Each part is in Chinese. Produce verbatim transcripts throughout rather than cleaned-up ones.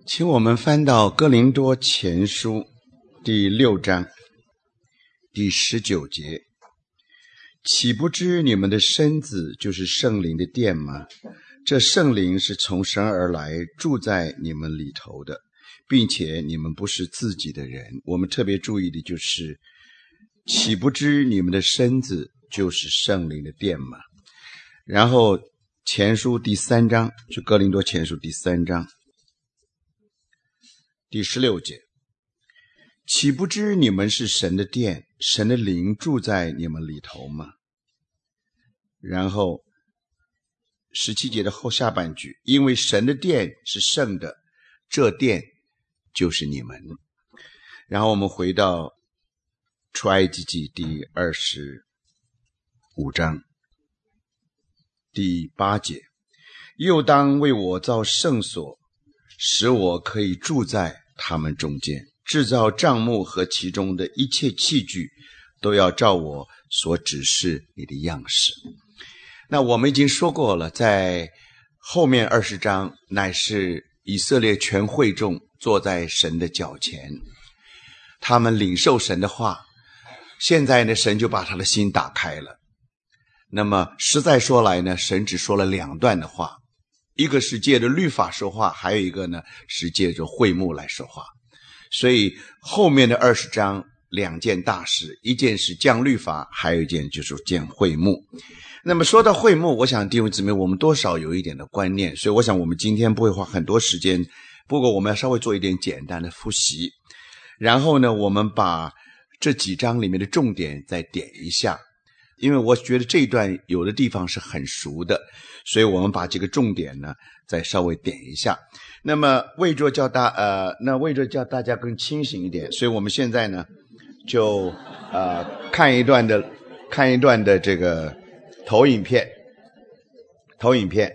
请我们翻到哥林多前书第六章第十九节，岂不知你们的身子就是圣灵的殿吗？这圣灵是从神而来，住在你们里头的，并且你们不是自己的人。我们特别注意的就是岂不知你们的身子就是圣灵的殿吗？然后前书第三章，就哥林多前书第三章第十六节，岂不知你们是神的殿，神的灵住在你们里头吗？然后十七节的后下半句，因为神的殿是圣的，这殿就是你们。然后我们回到出埃及记第二十五章第八节，又当为我造圣所，使我可以住在他们中间，制造帐幕和其中的一切器具，都要照我所指示你的样式。那我们已经说过了，在后面二十章乃是以色列全会众坐在神的脚前，他们领受神的话，现在呢，神就把他的心打开了。那么实在说来呢，神只说了两段的话，一个是借着律法说话，还有一个呢是借着会幕来说话。所以后面的二十章两件大事，一件是降律法，还有一件就是建会幕。那么说到会幕，我想弟兄姊妹我们多少有一点的观念，所以我想我们今天不会花很多时间，不过我们要稍微做一点简单的复习，然后呢我们把这几章里面的重点再点一下，因为我觉得这一段有的地方是很熟的，所以我们把这个重点呢再稍微点一下。那么为着叫大呃，那为着叫大家更清醒一点，所以我们现在呢就呃看一段的看一段的这个投影片，投影片。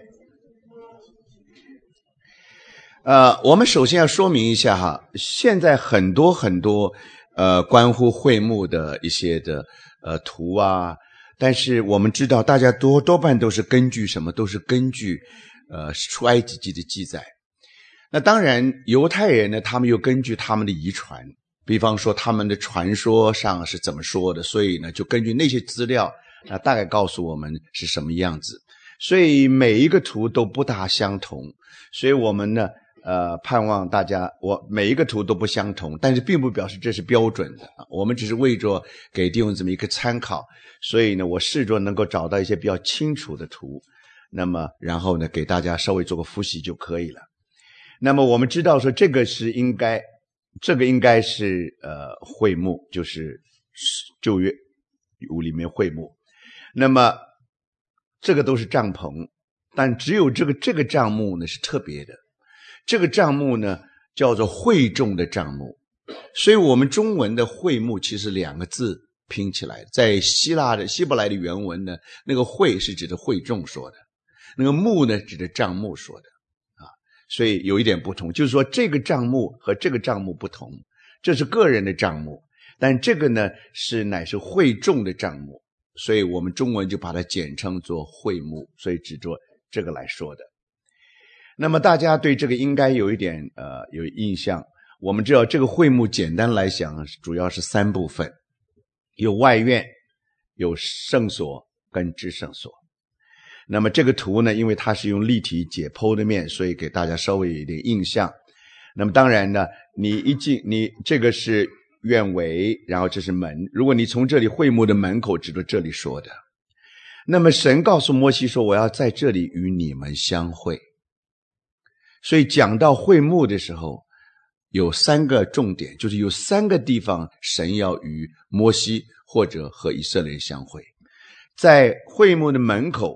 呃，我们首先要说明一下哈，现在很多很多呃关乎会幕的一些的呃图啊。但是我们知道大家多多半都是根据什么？都是根据呃出埃及记的记载。那当然犹太人呢，他们又根据他们的遗传，比方说他们的传说上是怎么说的，所以呢就根据那些资料，那大概告诉我们是什么样子。所以每一个图都不大相同，所以我们呢呃盼望大家，我每一个图都不相同，但是并不表示这是标准的，我们只是为着给弟兄姊妹一个参考。所以呢我试着能够找到一些比较清楚的图，那么然后呢给大家稍微做个复习就可以了。那么我们知道说这个是应该这个应该是呃会幕，就是旧约里面会幕。那么这个都是帐篷，但只有这个这个帐幕呢是特别的，这个帐幕呢叫做会众的帐幕。所以我们中文的会幕其实两个字拼起来，在希腊的希伯来的原文呢，那个会是指的会众说的，那个幕呢指的帐幕说的啊，所以有一点不同，就是说这个帐幕和这个帐幕不同，这是个人的帐幕，但这个呢是乃是会众的帐幕，所以我们中文就把它简称做会幕，所以指着这个来说的。那么大家对这个应该有一点呃有印象。我们知道这个会幕简单来讲主要是三部分，有外院，有圣所跟至圣所。那么这个图呢，因为它是用立体解剖的面，所以给大家稍微有一点印象。那么当然呢，你一进你这个是院围，然后这是门，如果你从这里会幕的门口指着这里说的，那么神告诉摩西说我要在这里与你们相会。所以讲到会幕的时候有三个重点，就是有三个地方神要与摩西或者和以色列人相会。在会幕的门口，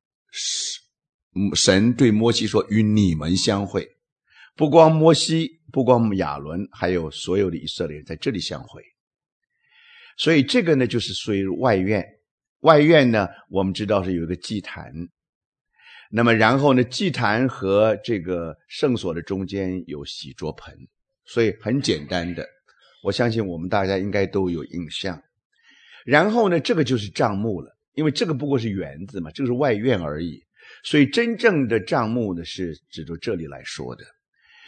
神对摩西说与你们相会，不光摩西，不光亚伦，还有所有的以色列人在这里相会。所以这个呢就是属于外院。外院呢我们知道是有一个祭坛，那么然后呢祭坛和这个圣所的中间有洗濯盆，所以很简单的，我相信我们大家应该都有印象。然后呢这个就是帐幕了，因为这个不过是园子嘛，这个是外院而已，所以真正的帐幕呢是指着这里来说的。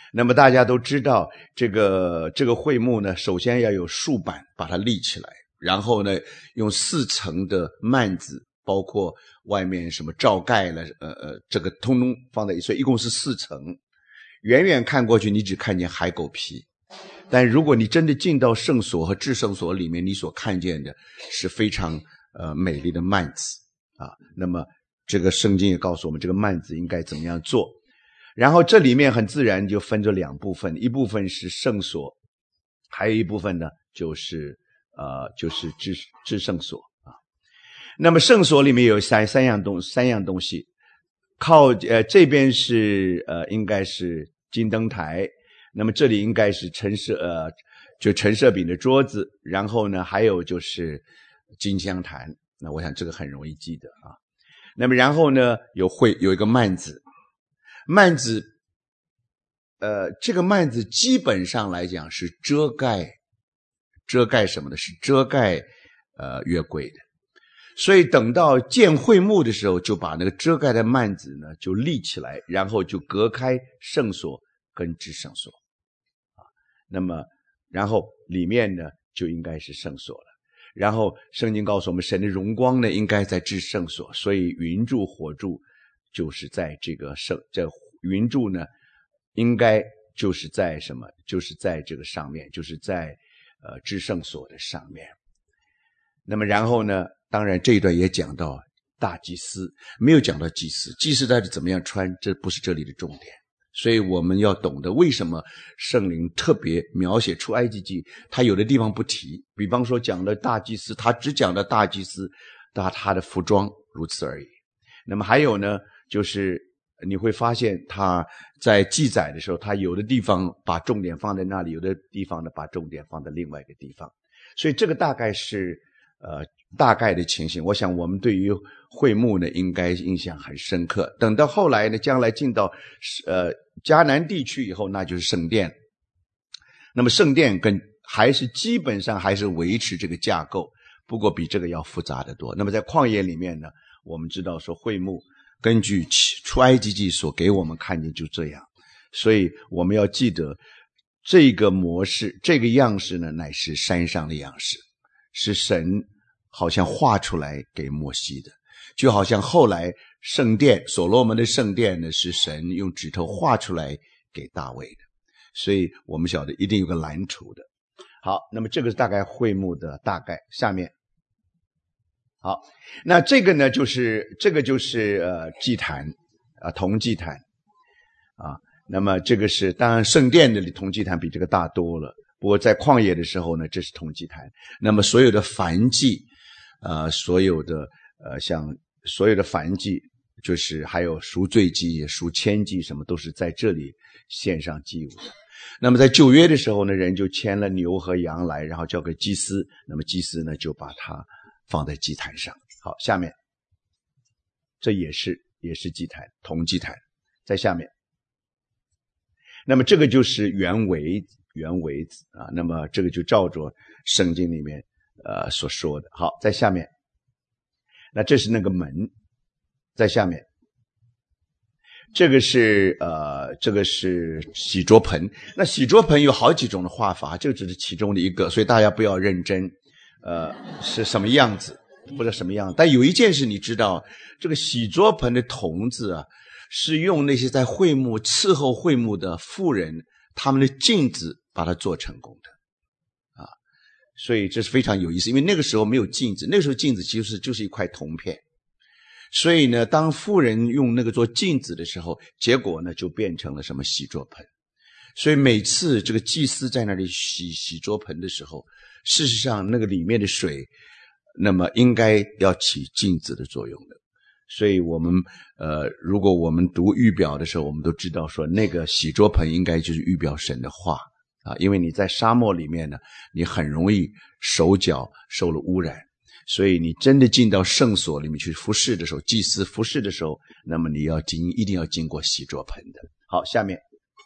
那么大家都知道，这个这个会幕呢，首先要有竖板把它立起来，然后呢，用四层的幔子，包括外面什么罩盖了，呃呃，这个通通放在一起，所以一共是四层。远远看过去，你只看见海狗皮，但如果你真的进到圣所和至圣所里面，你所看见的是非常呃美丽的幔子啊。那么这个圣经也告诉我们，这个幔子应该怎么样做。然后这里面很自然就分着两部分，一部分是圣所，还有一部分呢就是呃就是至至圣所啊。那么圣所里面有三三样东三样东西，靠呃这边是呃应该是金灯台，那么这里应该是陈设呃就陈设饼的桌子，然后呢还有就是金香坛，那我想这个很容易记得啊。那么然后呢有会有一个幔子。幔子，呃，这个幔子基本上来讲是遮盖，遮盖什么的？是遮盖呃约柜的。所以等到建会幕的时候，就把那个遮盖的幔子呢就立起来，然后就隔开圣所跟至圣所啊。那么，然后里面呢就应该是圣所了。然后圣经告诉我们，神的荣光呢应该在至圣所，所以云柱火柱。就是在这个圣这云柱呢，应该就是在什么？就是在这个上面，就是在呃至圣所的上面。那么然后呢，当然这一段也讲到大祭司，没有讲到祭司，祭司到底怎么样穿，这不是这里的重点。所以我们要懂得为什么圣灵特别描写出埃及记，他有的地方不提，比方说讲了大祭司，他只讲了大祭司他他的服装，如此而已。那么还有呢？就是你会发现他在记载的时候，他有的地方把重点放在那里，有的地方呢把重点放在另外一个地方，所以这个大概是呃大概的情形。我想我们对于会幕呢应该印象很深刻。等到后来呢，将来进到呃迦南地区以后，那就是圣殿。那么圣殿跟还是基本上还是维持这个架构，不过比这个要复杂得多。那么在旷野里面呢，我们知道说会幕根据出埃及记所给我们看见就这样，所以我们要记得这个模式，这个样式呢，乃是山上的样式，是神好像画出来给摩西的，就好像后来圣殿所罗门的圣殿呢，是神用指头画出来给大卫的，所以我们晓得一定有个蓝图的。好，那么这个是大概会幕的大概。下面好，那这个呢，就是这个就是呃祭坛啊，铜祭坛啊。那么这个是当然圣殿的铜祭坛比这个大多了，不过在旷野的时候呢，这是铜祭坛。那么所有的燔祭，呃，所有的呃像所有的燔祭，就是还有赎罪祭、赎愆祭什么，都是在这里献上祭物的。那么在旧约的时候呢，人就牵了牛和羊来，然后交给祭司，那么祭司呢就把它放在祭坛上。好，下面这也是也是祭坛，铜祭坛在下面。那么这个就是原围原围子啊，那么这个就照着圣经里面呃所说的。好，在下面，那这是那个门，在下面，这个是呃这个是洗濯盆。那洗濯盆有好几种的画法，这个只是其中的一个，所以大家不要认真呃是什么样子，不知道什么样子。但有一件事你知道，这个洗濯盆的铜子啊，是用那些在会幕伺候会幕的妇人他们的镜子把它做成功的啊，所以这是非常有意思。因为那个时候没有镜子，那个时候镜子其实就是一块铜片，所以呢，当妇人用那个做镜子的时候，结果呢就变成了什么洗濯盆。所以每次这个祭司在那里洗洗濯盆的时候，事实上那个里面的水那么应该要起镜子的作用的。所以我们呃，如果我们读预表的时候，我们都知道说那个洗濯盆应该就是预表神的话啊，因为你在沙漠里面呢，你很容易手脚受了污染，所以你真的进到圣所里面去服侍的时候，祭司服侍的时候，那么你要经一定要经过洗濯盆的。好，下面，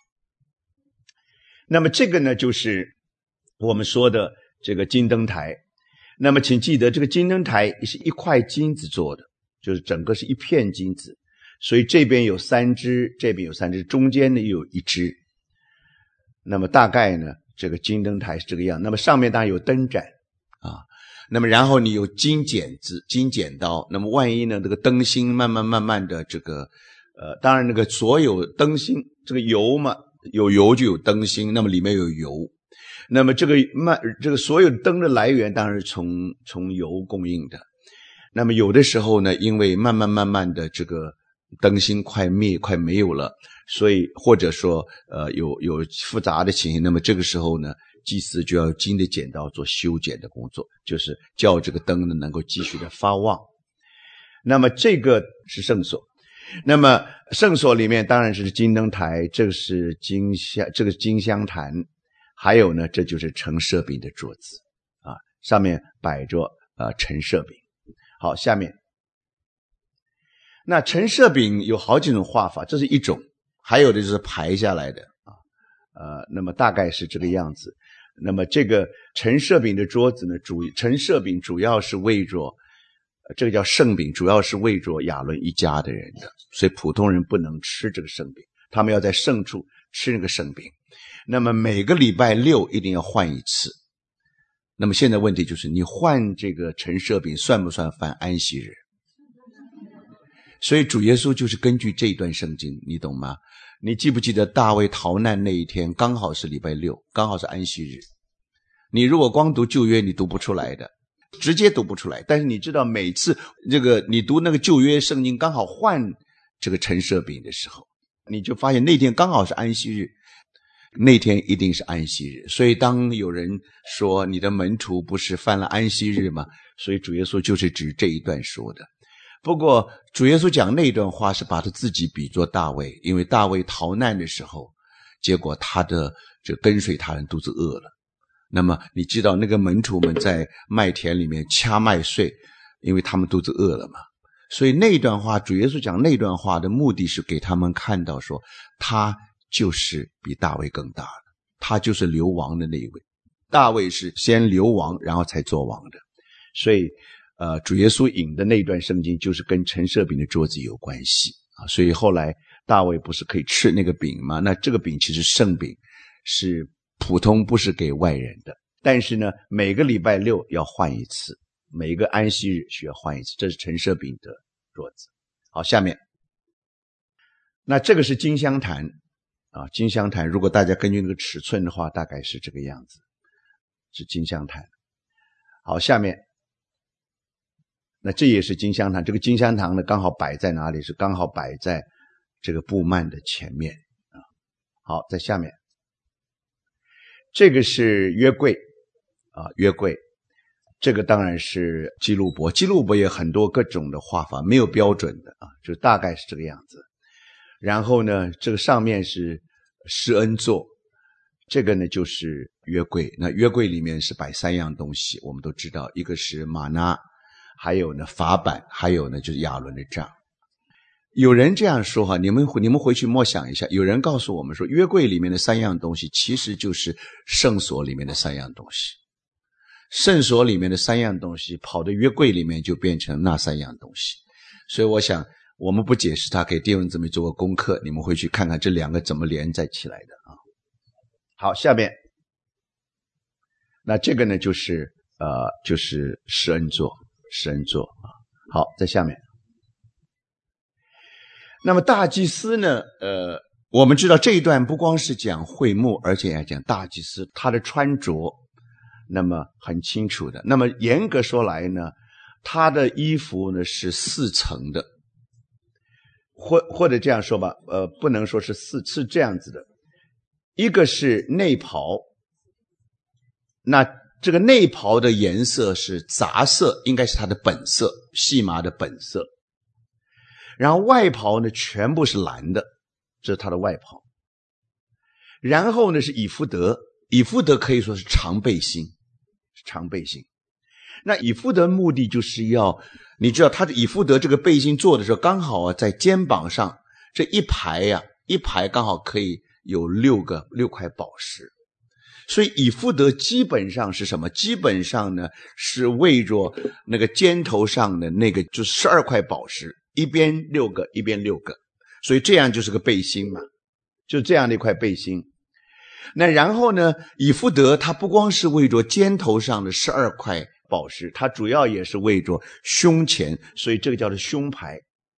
那么这个呢就是我们说的这个金灯台。那么请记得，这个金灯台是一块金子做的，就是整个是一片金子，所以这边有三支，这边有三支，中间呢又有一支。 那么大概呢这个金灯台是这个样，那么上面当然有灯盏啊，那么然后你有金剪子、金剪刀，那么万一呢这个灯芯慢慢慢慢的这个呃，当然那个所有灯芯这个油嘛，有油就有灯芯，那么里面有油，那么这个慢这个所有灯的来源当然是从从油供应的。那么有的时候呢，因为慢慢慢慢的这个灯芯快灭快没有了，所以或者说呃有有复杂的情形，那么这个时候呢，祭司就要金的剪刀做修剪的工作，就是叫这个灯呢能够继续的发旺。那么这个是圣所，那么圣所里面当然是金灯台，这个是金香，这个是金香坛，还有呢这就是陈设饼的桌子啊，上面摆着呃陈设饼。好，下面那陈设饼有好几种画法，这是一种，还有的就是排下来的啊，呃，那么大概是这个样子。那么这个陈设饼的桌子呢，主陈设饼主要是为着这个叫圣饼，主要是为着亚伦一家的人的，所以普通人不能吃这个圣饼，他们要在圣处吃那个圣饼。那么每个礼拜六一定要换一次。那么现在问题就是，你换这个陈设饼算不算犯安息日？所以主耶稣就是根据这一段圣经，你懂吗？你记不记得大卫逃难那一天刚好是礼拜六，刚好是安息日。你如果光读旧约，你读不出来的，直接读不出来。但是你知道每次这个你读那个旧约圣经刚好换这个陈设饼的时候，你就发现那天刚好是安息日，那天一定是安息日。所以当有人说你的门徒不是犯了安息日吗？所以主耶稣就是指这一段说的。不过主耶稣讲那段话是把他自己比作大卫，因为大卫逃难的时候，结果他的这跟随他人肚子饿了。那么你知道那个门徒们在麦田里面掐麦穗，因为他们肚子饿了嘛。所以那段话，主耶稣讲那段话的目的是给他们看到说，他就是比大卫更大的，他就是流亡的那一位。大卫是先流亡然后才做王的。所以呃，主耶稣引的那段圣经就是跟陈设饼的桌子有关系啊。所以后来大卫不是可以吃那个饼吗？那这个饼其实圣饼，是普通不是给外人的，但是呢每个礼拜六要换一次，每个安息日需要换一次，这是陈设饼的桌子。好，下面那这个是金香坛啊，金香坛如果大家根据那个尺寸的话，大概是这个样子，是金香坛。好，下面那这也是金香坛，这个金香坛呢刚好摆在哪里？是刚好摆在这个布幔的前面啊。好，在下面这个是约柜啊，约柜这个当然是基路伯，基路伯也很多各种的画法，没有标准的啊，就大概是这个样子。然后呢这个上面是施恩座，这个呢就是约柜。那约柜里面是摆三样东西，我们都知道，一个是玛纳，还有呢法版，还有呢就是亚伦的杖。有人这样说哈，你们你们回去默想一下，有人告诉我们说约柜里面的三样东西其实就是圣所里面的三样东西，圣所里面的三样东西跑到约柜里面就变成那三样东西。所以我想我们不解释它，给弟兄姊妹做个功课，你们回去看看这两个怎么连在起来的啊。好，下面那这个呢就是呃就是施恩座，施恩座啊。好，在下面那么大祭司呢呃我们知道这一段不光是讲会幕，而且也讲大祭司他的穿着那么很清楚的。那么严格说来呢，他的衣服呢是四层的，或或者这样说吧，呃，不能说是四，是这样子的。一个是内袍，那这个内袍的颜色是杂色，应该是它的本色，细麻的本色。然后外袍呢全部是蓝的，这是它的外袍。然后呢是以弗得，以弗得可以说是长背心，是长背心。那以弗得目的就是要，你知道他的以弗得这个背心做的时候，刚好啊在肩膀上这一排呀、啊，一排刚好可以有六个六块宝石。所以以弗得基本上是什么？基本上呢是为着那个肩头上的那个就十二块宝石，一边六个一边六个，所以这样就是个背心嘛，就这样的一块背心。 那然后呢，以弗得他不光是为着肩头上的十二块宝石，他主要也是为着胸前，所以这个叫做胸牌。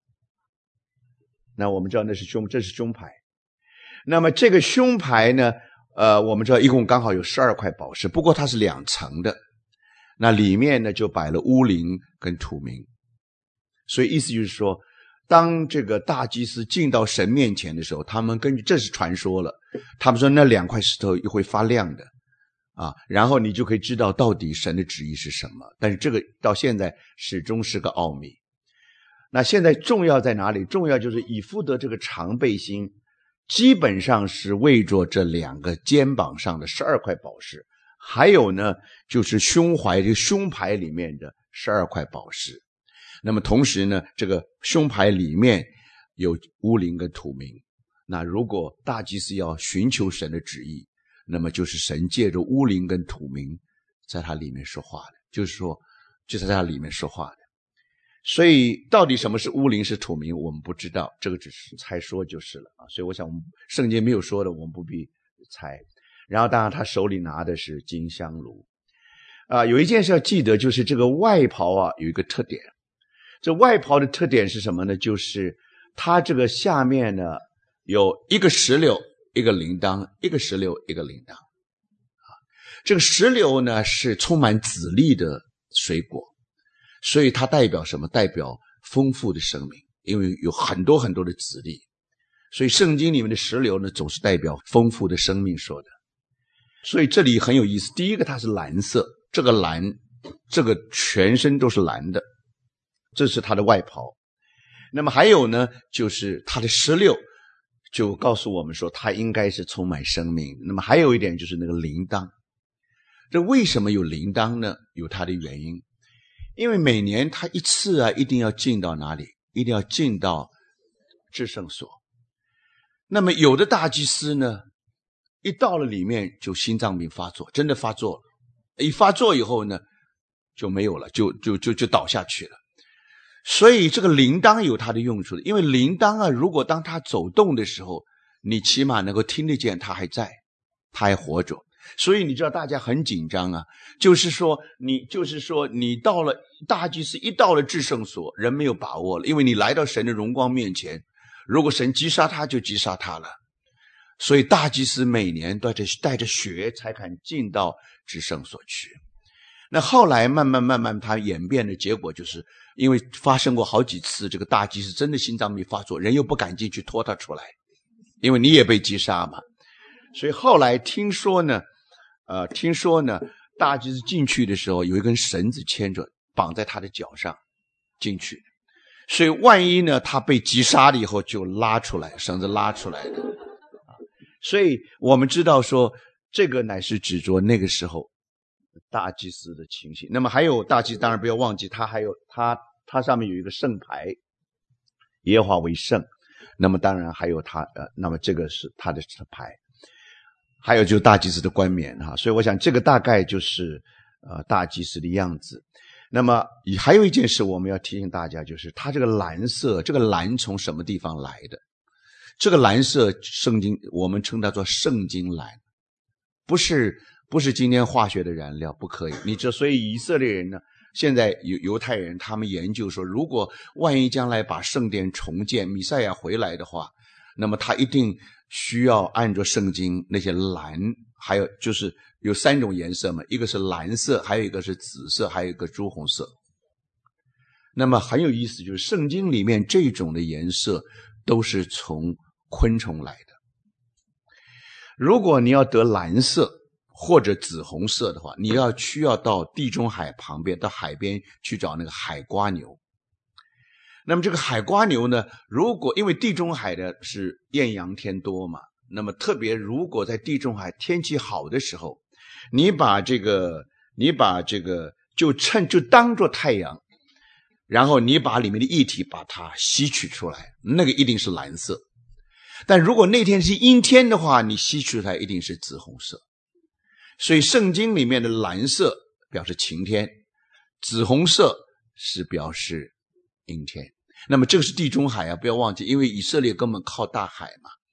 那我们知道那是胸，这是胸牌。那么这个胸牌呢，呃，我们知道一共刚好有十二块宝石，不过它是两层的。那里面呢就摆了乌灵跟土明，所以意思就是说，当这个大祭司进到神面前的时候，他们根据这是传说了，他们说那两块石头会发亮的啊，然后你就可以知道到底神的旨意是什么。但是这个到现在始终是个奥秘。那现在重要在哪里？重要就是以弗得这个长背心基本上是为着这两个肩膀上的十二块宝石，还有呢就是胸怀这个胸牌里面的十二块宝石。那么同时呢，这个胸牌里面有乌灵跟土明。那如果大祭司要寻求神的旨意，那么就是神借着乌灵跟土明在他里面说话的，就是说就在他里面说话的。所以到底什么是乌灵是土明我们不知道，这个只是猜说就是了啊。所以我想我们圣经没有说的我们不必猜。然后当然他手里拿的是金香炉啊。有一件事要记得，就是这个外袍啊有一个特点。这外袍的特点是什么呢？就是它这个下面呢有一个石榴一个铃铛，一个石榴一个铃铛啊。这个石榴呢是充满籽粒的水果，所以它代表什么？代表丰富的生命，因为有很多很多的籽粒，所以圣经里面的石榴呢总是代表丰富的生命说的。所以这里很有意思，第一个它是蓝色，这个蓝这个全身都是蓝的，这是它的外袍。那么还有呢就是它的石榴就告诉我们说它应该是充满生命。那么还有一点就是那个铃铛，这为什么有铃铛呢？有它的原因，因为每年他一次啊一定要进到哪里？一定要进到至圣所。那么有的大祭司呢一到了里面就心脏病发作，真的发作了，一发作以后呢就没有了，就就就就倒下去了。所以这个铃铛有它的用处的，因为铃铛啊如果当它走动的时候，你起码能够听得见它还在，它还活着。所以你知道大家很紧张啊，就是说你就是说你到了大祭司一到了至圣所，人没有把握了，因为你来到神的荣光面前，如果神击杀他就击杀他了。所以大祭司每年带着带着血才敢进到至圣所去。那后来慢慢慢慢他演变的结果，就是因为发生过好几次这个大祭司真的心脏病发作，人又不敢进去拖他出来，因为你也被击杀嘛。所以后来听说呢呃，听说呢大祭司进去的时候有一根绳子牵着绑在他的脚上进去，所以万一呢他被击杀了以后就拉出来，绳子拉出来的。所以我们知道说这个乃是指着那个时候大祭司的情形。那么还有大祭司当然不要忘记，他还有他他上面有一个圣牌，耶和华为圣。那么当然还有他呃，那么这个是他的牌，还有就是大祭司的冠冕哈。所以我想这个大概就是呃大祭司的样子。那么还有一件事我们要提醒大家，就是它这个蓝色，这个蓝从什么地方来的？这个蓝色圣经我们称它做圣经蓝，不是不是今天化学的燃料，不可以。你知道，所以以色列人呢，现在犹犹太人他们研究说，如果万一将来把圣殿重建，弥赛亚回来的话，那么他一定需要按照圣经那些蓝，还有就是有三种颜色嘛，一个是蓝色，还有一个是紫色，还有一个朱红色。那么很有意思，就是圣经里面这种的颜色都是从昆虫来的。如果你要得蓝色或者紫红色的话，你要需要到地中海旁边，到海边去找那个海瓜牛。那么这个海瓜牛呢，如果因为地中海的是艳阳天多嘛，那么特别如果在地中海天气好的时候，你把这个你把这个就趁就当作太阳，然后你把里面的液体把它吸取出来，那个一定是蓝色。但如果那天是阴天的话，你吸取出来一定是紫红色。所以圣经里面的蓝色表示晴天，紫红色是表示阴天。那么这个是地中海啊，不要忘记，因为以色列根本靠大海嘛，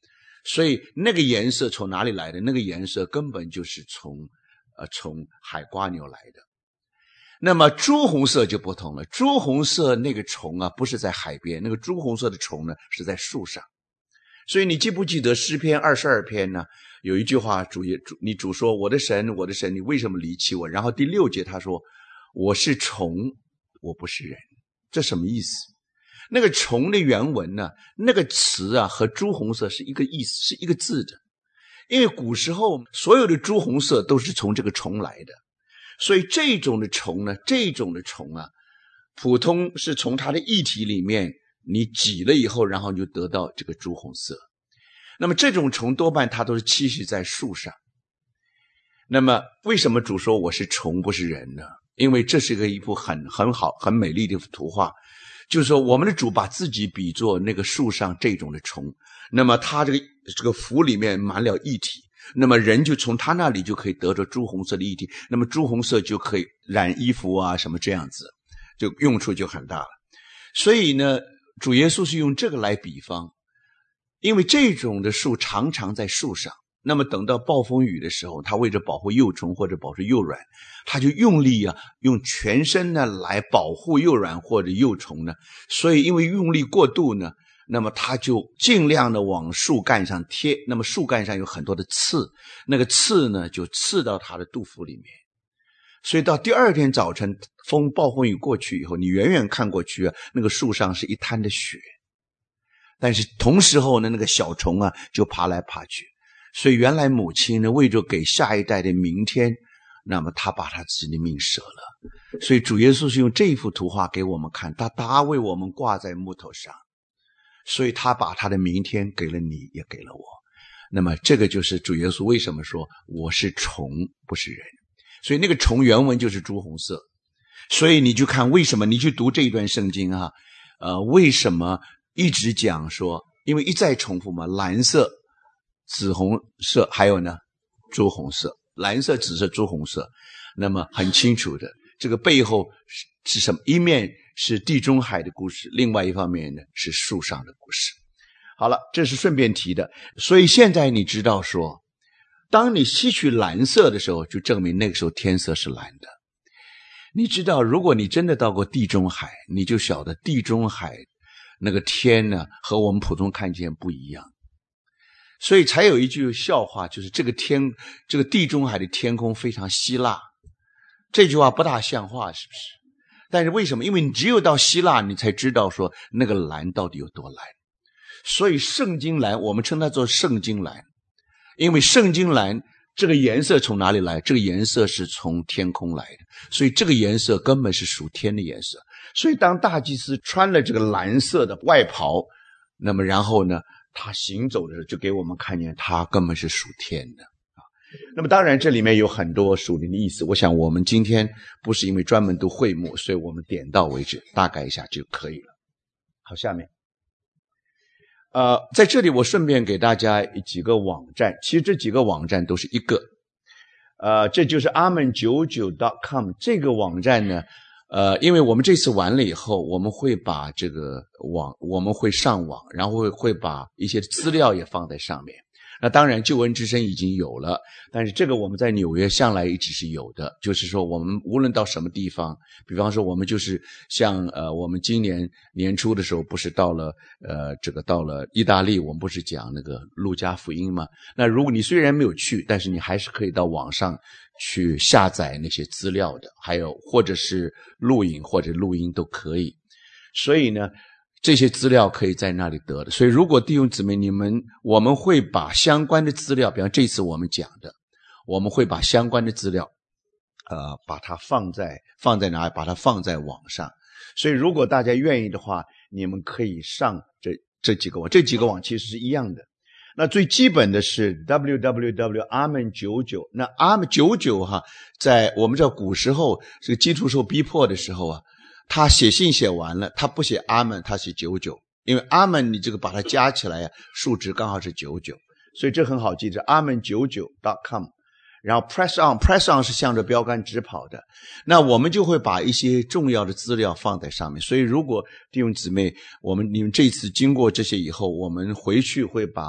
所以那个颜色从哪里来的？那个颜色根本就是从呃从海瓜牛来的。那么朱红色就不同了，朱红色那个虫啊不是在海边，那个朱红色的虫呢是在树上。所以你记不记得诗篇二十二篇呢？有一句话主也主你主说，我的神我的神，你为什么离弃我？然后第六节他说，我是虫，我不是人。这什么意思？那个虫的原文呢，那个词啊和朱红色是一个意思，是一个字的。因为古时候所有的朱红色都是从这个虫来的，所以这种的虫呢，这种的虫啊，普通是从它的液体里面你挤了以后，然后就得到这个朱红色。那么这种虫多半它都是栖息在树上。那么为什么主说我是虫不是人呢？因为这是一个一幅很很好很美丽的图画，就是说我们的主把自己比作那个树上这种的虫，那么他这个这个腹里面满了液体，那么人就从他那里就可以得着朱红色的液体，那么朱红色就可以染衣服啊什么这样子，就用处就很大了。所以呢，主耶稣是用这个来比方，因为这种的树常常在树上，那么等到暴风雨的时候，他为了保护幼虫或者保护幼卵，他就用力啊，用全身呢来保护幼卵或者幼虫呢。所以因为用力过度呢，那么他就尽量的往树干上贴，那么树干上有很多的刺，那个刺呢就刺到他的肚腹里面。所以到第二天早晨风暴风雨过去以后，你远远看过去啊，那个树上是一滩的血，但是同时候呢，那个小虫啊就爬来爬去。所以原来母亲呢为着给下一代的明天，那么他把他自己的命舍了。所以主耶稣是用这幅图画给我们看，他他为我们挂在木头上，所以他把他的明天给了你也给了我。那么这个就是主耶稣为什么说我是虫不是人。所以那个虫原文就是朱红色。所以你就看为什么你去读这一段圣经啊，呃，为什么一直讲说，因为一再重复嘛，蓝色紫红色还有呢朱红色，蓝色紫色朱红色，那么很清楚的，这个背后是什么？一面是地中海的故事，另外一方面呢是树上的故事。好了，这是顺便提的。所以现在你知道说，当你吸取蓝色的时候，就证明那个时候天色是蓝的。你知道如果你真的到过地中海，你就晓得地中海那个天呢和我们普通看见不一样。所以才有一句笑话，就是这个天这个地中海的天空非常希腊。这句话不大像话，是不是？但是为什么？因为你只有到希腊你才知道说那个蓝到底有多蓝。所以圣经蓝我们称它做圣经蓝，因为圣经蓝这个颜色从哪里来？这个颜色是从天空来的，所以这个颜色根本是属天的颜色。所以当大祭司穿了这个蓝色的外袍，那么然后呢他行走的时候就给我们看见他根本是属天的。那么当然这里面有很多属灵的意思，我想我们今天不是因为专门读会幕，所以我们点到为止，大概一下就可以了。好，下面呃，在这里我顺便给大家几个网站，其实这几个网站都是一个，呃，这就是 阿门九十九 点 com 这个网站呢，呃，因为我们这次完了以后，我们会把这个网，我们会上网，然后会会把一些资料也放在上面。那当然救恩之声已经有了，但是这个我们在纽约向来一直是有的，就是说我们无论到什么地方，比方说我们就是像呃我们今年年初的时候不是到了呃这个到了意大利，我们不是讲那个路加福音吗？那如果你虽然没有去，但是你还是可以到网上去下载那些资料的，还有或者是录影或者录音都可以。所以呢这些资料可以在那里得的。所以如果弟兄姊妹你们，我们会把相关的资料，比方这次我们讲的，我们会把相关的资料呃，把它放在放在哪里？把它放在网上。所以如果大家愿意的话，你们可以上这这几个网，这几个网其实是一样的。那最基本的是 double-u double-u double-u 点 阿门九十九， 那阿门九十九哈，在我们知道古时候这个基督受逼迫的时候啊，他写信写完了，他不写阿门，他写九十九，因为阿门你这个把它加起来啊，数值刚好是九十九，所以这很好记着，阿门九十九 点 com。 然后 press on press on 是向着标杆直跑的，那我们就会把一些重要的资料放在上面。所以如果弟兄姊妹，我们你们这次经过这些以后，我们回去会把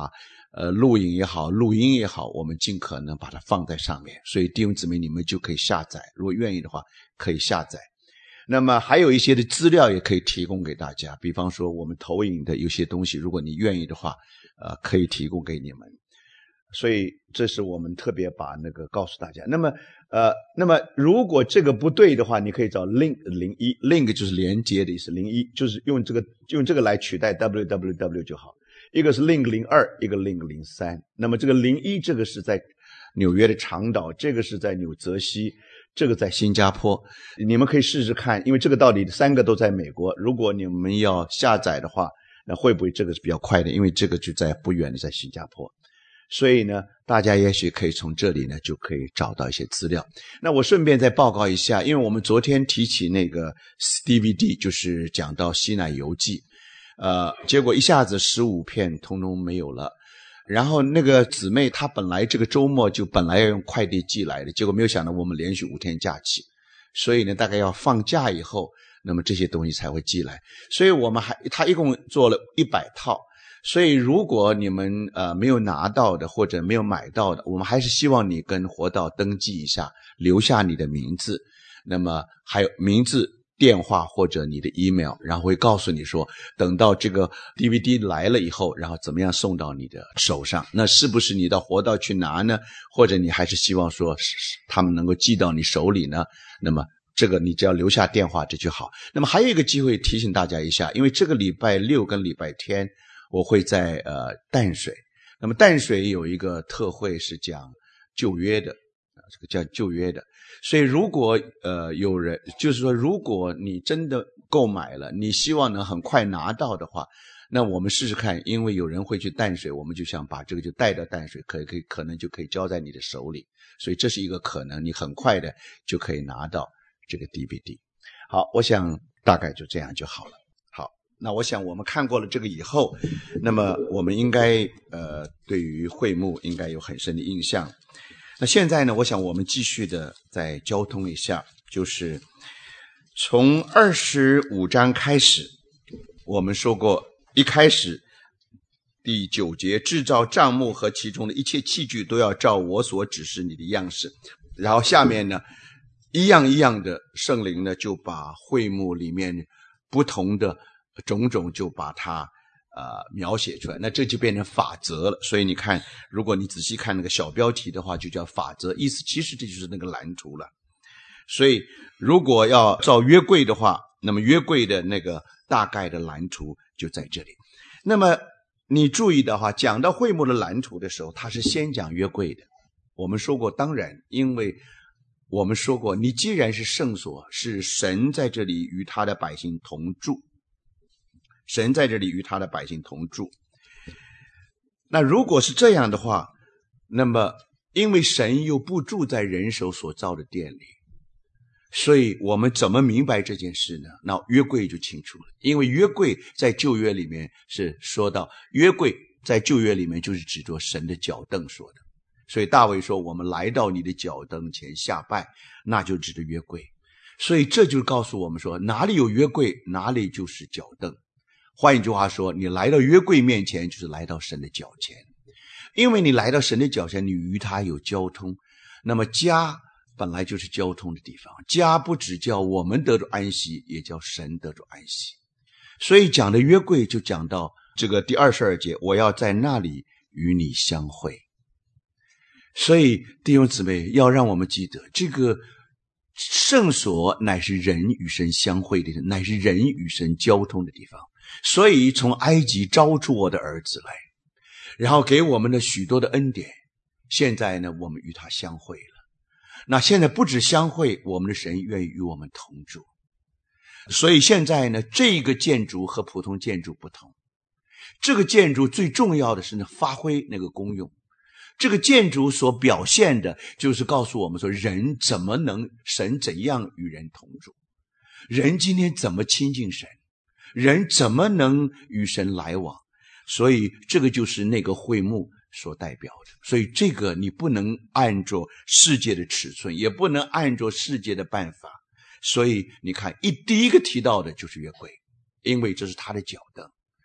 呃录影也好，录音也好，我们尽可能把它放在上面。所以弟兄姊妹，你们就可以下载，如果愿意的话可以下载。那么还有一些的资料也可以提供给大家，比方说我们投影的有些东西，如果你愿意的话，呃，可以提供给你们。所以这是我们特别把那个告诉大家。那么呃，那么如果这个不对的话，你可以找 link 零一 link 就是连接的意思，零一就是用这个用这个来取代 double-u double-u double-u 就好。一个是 link 零二，一个 link 零三。那么这个零一这个是在纽约的长岛，这个是在纽泽西，这个在新加坡。你们可以试试看，因为这个道理三个都在美国。如果你们要下载的话，那会不会这个是比较快的？因为这个就在不远的在新加坡。所以呢，大家也许可以从这里呢就可以找到一些资料。那我顺便再报告一下，因为我们昨天提起那个 D V D， 就是讲到西乃游记，呃，结果一下子十五片通通没有了。然后那个姊妹她本来这个周末就本来要用快递寄来的，结果没有想到我们连续五天假期，所以呢大概要放假以后，那么这些东西才会寄来。所以我们还她一共做了一百套。所以如果你们呃没有拿到的或者没有买到的，我们还是希望你跟活道登记一下，留下你的名字，那么还有名字、电话或者你的 email， 然后会告诉你说等到这个 D V D 来了以后，然后怎么样送到你的手上。那是不是你到活道去拿呢？或者你还是希望说他们能够寄到你手里呢？那么这个你只要留下电话这就好。那么还有一个机会提醒大家一下，因为这个礼拜六跟礼拜天我会在呃淡水，那么淡水有一个特会是讲旧约的，这个叫旧约的。所以如果呃有人就是说，如果你真的购买了，你希望能很快拿到的话，那我们试试看，因为有人会去淡水，我们就想把这个就带到淡水，可以可以可能就可以交在你的手里，所以这是一个可能，你很快的就可以拿到这个 D V D。 好，我想大概就这样就好了。那我想我们看过了这个以后，那么我们应该呃对于会幕应该有很深的印象。那现在呢，我想我们继续的再交通一下，就是从二十五章开始，我们说过一开始第九节，制造帐幕和其中的一切器具都要照我所指示你的样式。然后下面呢，一样一样的圣灵呢就把会幕里面不同的种种就把它呃描写出来，那这就变成法则了。所以你看，如果你仔细看那个小标题的话，就叫法则，意思其实这就是那个蓝图了。所以如果要照约柜的话，那么约柜的那个大概的蓝图就在这里。那么你注意的话，讲到会幕的蓝图的时候，他是先讲约柜的。我们说过，当然因为我们说过，你既然是圣所，是神在这里与他的百姓同住，神在这里与他的百姓同住。那如果是这样的话，那么因为神又不住在人手所造的殿里，所以我们怎么明白这件事呢？那约柜就清楚了。因为约柜在旧约里面是说到，约柜在旧约里面就是指着神的脚凳说的。所以大卫说，我们来到你的脚凳前下拜，那就指着约柜。所以这就告诉我们说，哪里有约柜，哪里就是脚凳。换一句话说，你来到约柜面前，就是来到神的脚前。因为你来到神的脚前，你与他有交通。那么家本来就是交通的地方，家不只叫我们得着安息，也叫神得着安息。所以讲的约柜就讲到这个第二十二节，我要在那里与你相会。所以弟兄姊妹，要让我们记得，这个圣所乃是人与神相会的，乃是人与神交通的地方。所以从埃及招出我的儿子来，然后给我们的许多的恩典，现在呢我们与他相会了。那现在不止相会，我们的神愿意与我们同住。所以现在呢，这个建筑和普通建筑不同，这个建筑最重要的是呢发挥那个功用。这个建筑所表现的就是告诉我们说，人怎么能神怎样与人同住，人今天怎么亲近神，人怎么能与神来往。所以这个就是那个会幕所代表的。所以这个你不能按着世界的尺寸，也不能按着世界的办法。所以你看，一第一个提到的就是约柜，因为这是他的脚凳。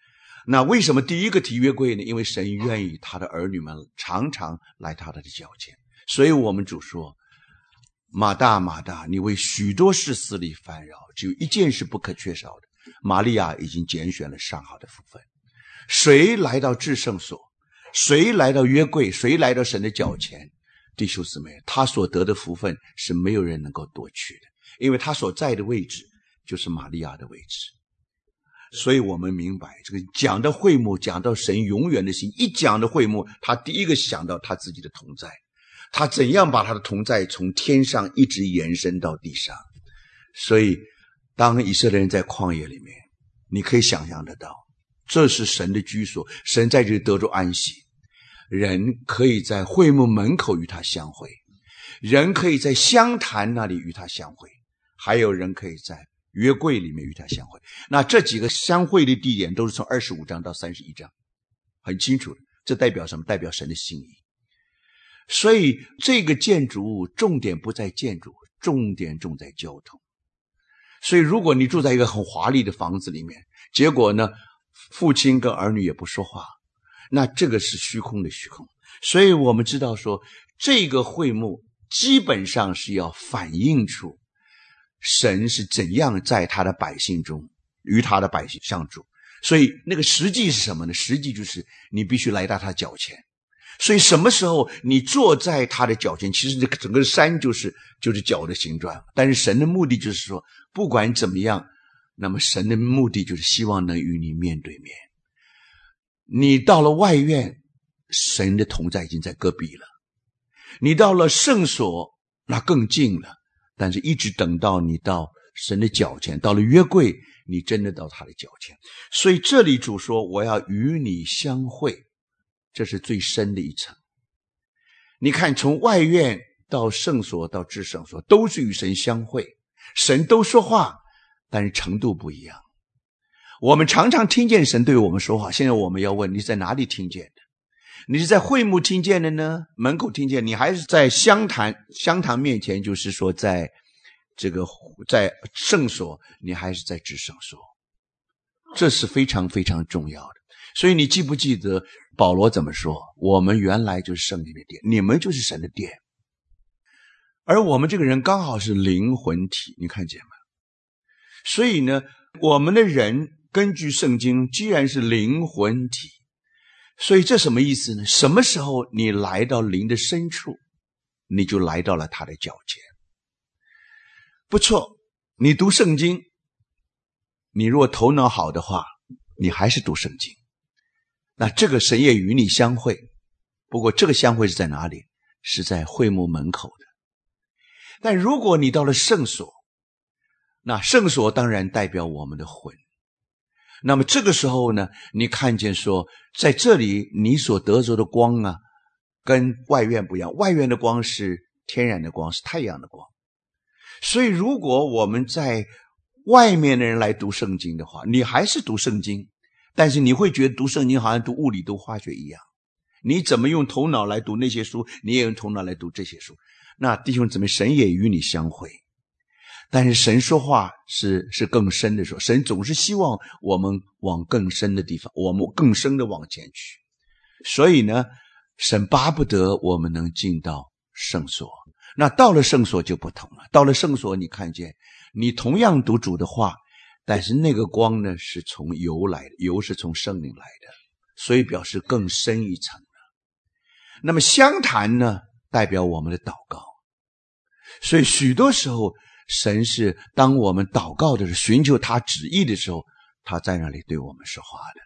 那为什么第一个提约柜呢？因为神愿意他的儿女们常常来他的脚前。所以我们主说，马大马大，你为许多事思虑烦扰，只有一件事不可缺少的，玛利亚已经拣选了上好的福分。谁来到至圣所，谁来到约柜，谁来到神的脚前，弟兄姊妹，他所得的福分是没有人能够夺去的，因为他所在的位置就是玛利亚的位置。所以我们明白，这个讲到会幕，讲到神永远的心，一讲的会幕，他第一个想到他自己的同在，他怎样把他的同在从天上一直延伸到地上。所以当以色列人在旷野里面，你可以想象得到，这是神的居所，神在这里得着安息，人可以在会幕门口与他相会，人可以在香坛那里与他相会，还有人可以在约柜里面与他相会。那这几个相会的地点都是从二十五章到三十一章，很清楚的。这代表什么？代表神的心意。所以这个建筑物重点不在建筑，重点重在交通。所以如果你住在一个很华丽的房子里面，结果呢父亲跟儿女也不说话，那这个是虚空的虚空。所以我们知道说，这个会幕基本上是要反映出神是怎样在他的百姓中与他的百姓相处。所以那个实际是什么呢？实际就是你必须来到他脚前。所以什么时候你坐在他的脚前，其实这个整个山就是就是脚的形状。但是神的目的就是说，不管怎么样，那么神的目的就是希望能与你面对面。你到了外院，神的同在已经在隔壁了。你到了圣所，那更近了。但是一直等到你到神的脚前，到了约柜，你真的到他的脚前。所以这里主说，我要与你相会，这是最深的一层。你看，从外院到圣所到至圣所，都是与神相会，神都说话，但是程度不一样。我们常常听见神对我们说话，现在我们要问，你在哪里听见的？你是在会幕听见的呢？门口听见？你还是在香坛香坛面前，就是说在这个在圣所，你还是在至圣所？这是非常非常重要的。所以你记不记得保罗怎么说？我们原来就是圣灵的殿，你们就是神的殿。而我们这个人刚好是灵魂体，你看见吗？所以呢，我们的人根据圣经既然是灵魂体，所以这什么意思呢？什么时候你来到灵的深处，你就来到了他的脚前。不错，你读圣经，你如果头脑好的话，你还是读圣经。那这个神也与你相会，不过这个相会是在哪里？是在会幕门口的。但如果你到了圣所，那圣所当然代表我们的魂。那么这个时候呢，你看见说，在这里你所得着的光啊，跟外院不一样。外院的光是天然的光，是太阳的光。所以如果我们在外面的人来读圣经的话，你还是读圣经，但是你会觉得读圣经好像读物理读化学一样。你怎么用头脑来读那些书，你也用头脑来读这些书。那弟兄姊妹，神也与你相会。但是神说话是是更深的说，神总是希望我们往更深的地方，我们更深的往前去。所以呢，神巴不得我们能进到圣所。那到了圣所就不同了，到了圣所你看见，你同样读主的话，但是那个光呢是从油来的，油是从圣灵来的，所以表示更深一层了。那么香坛呢，代表我们的祷告。所以许多时候神是当我们祷告的时候，寻求他旨意的时候，他在那里对我们说话的。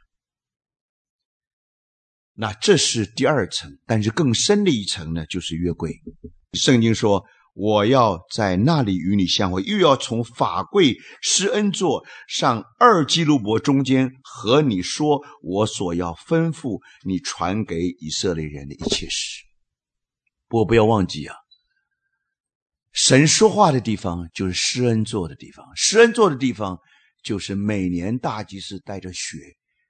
那这是第二层，但是更深的一层呢，就是约柜。圣经说，我要在那里与你相会，又要从法柜施恩座上二基路伯中间和你说我所要吩咐你传给以色列人的一切事。不过不要忘记啊，神说话的地方就是施恩座的地方，施恩座的地方就是每年大祭司带着血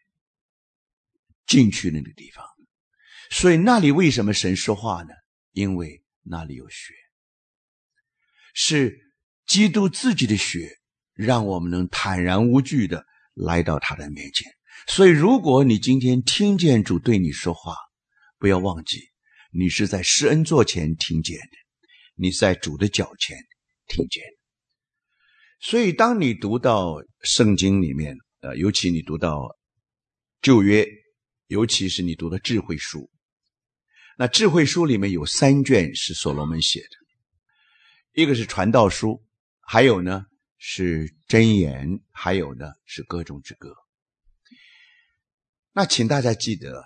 进去那个地方。所以那里为什么神说话呢？因为那里有血，是基督自己的血让我们能坦然无惧的来到他的面前。 所以如果你今天听见主对你说话，不要忘记你是在施恩座前听见的，你是在主的脚前听见的。所以当你读到圣经里面，呃，尤其你读到旧约，尤其是你读的智慧书，那智慧书里面有三卷是所罗门写的，一个是传道书，还有呢是箴言，还有呢是歌中之歌。那请大家记得，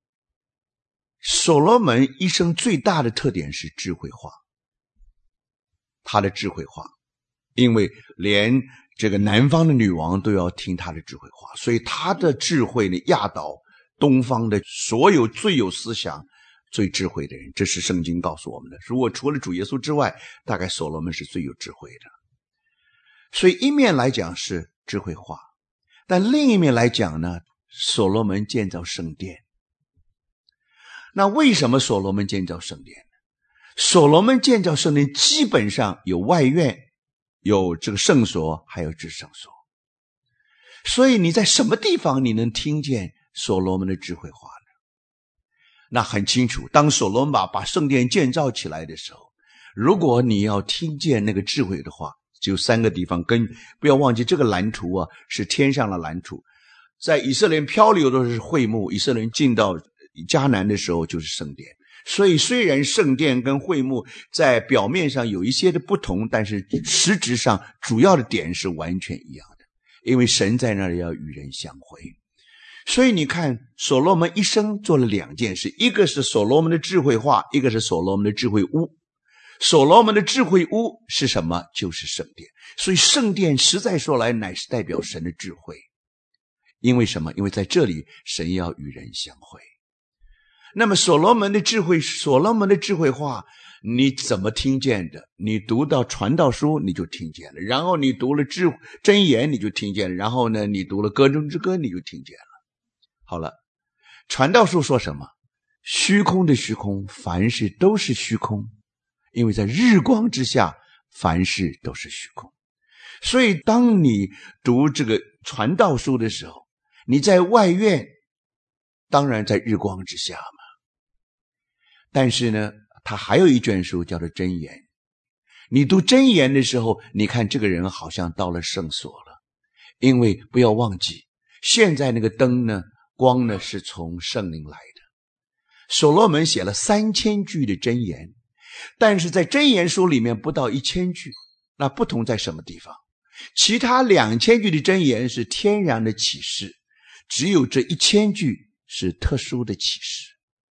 所罗门一生最大的特点是智慧化，他的智慧化，因为连这个南方的女王都要听他的智慧话，所以他的智慧呢压倒东方的所有最有思想最智慧的人。这是圣经告诉我们的，如果除了主耶稣之外，大概所罗门是最有智慧的。所以一面来讲是智慧化，但另一面来讲呢，所罗门建造圣殿。那为什么所罗门建造圣殿呢？所罗门建造圣殿基本上有外院，有这个圣所，还有至圣所。所以你在什么地方你能听见所罗门的智慧话呢？那很清楚，当所罗门把把圣殿建造起来的时候，如果你要听见那个智慧的话，只有三个地方。跟不要忘记这个蓝图啊，是天上的蓝图。在以色列漂流的是会幕，以色列进到迦南的时候就是圣殿。所以虽然圣殿跟会幕在表面上有一些的不同，但是实质上主要的点是完全一样的，因为神在那里要与人相会。所以你看所罗门一生做了两件事，一个是所罗门的智慧话，一个是所罗门的智慧屋。所罗门的智慧屋是什么？就是圣殿。所以圣殿实在说来乃是代表神的智慧。因为什么？因为在这里神要与人相会。那么所罗门的智慧，所罗门的智慧话你怎么听见的？你读到传道书你就听见了，然后你读了智箴言你就听见了，然后呢你读了歌中之歌你就听见了。好了，传道书说什么？虚空的虚空，凡事都是虚空，因为在日光之下凡事都是虚空。所以当你读这个传道书的时候，你在外院当然在日光之下嘛，但是呢他还有一卷书叫做箴言。你读箴言的时候，你看这个人好像到了圣所了，因为不要忘记现在那个灯呢，光呢是从圣灵来的。所罗门写了三千句的箴言，但是在箴言书里面不到一千句。那不同在什么地方？其他两千句的箴言是天然的启示，只有这一千句是特殊的启示。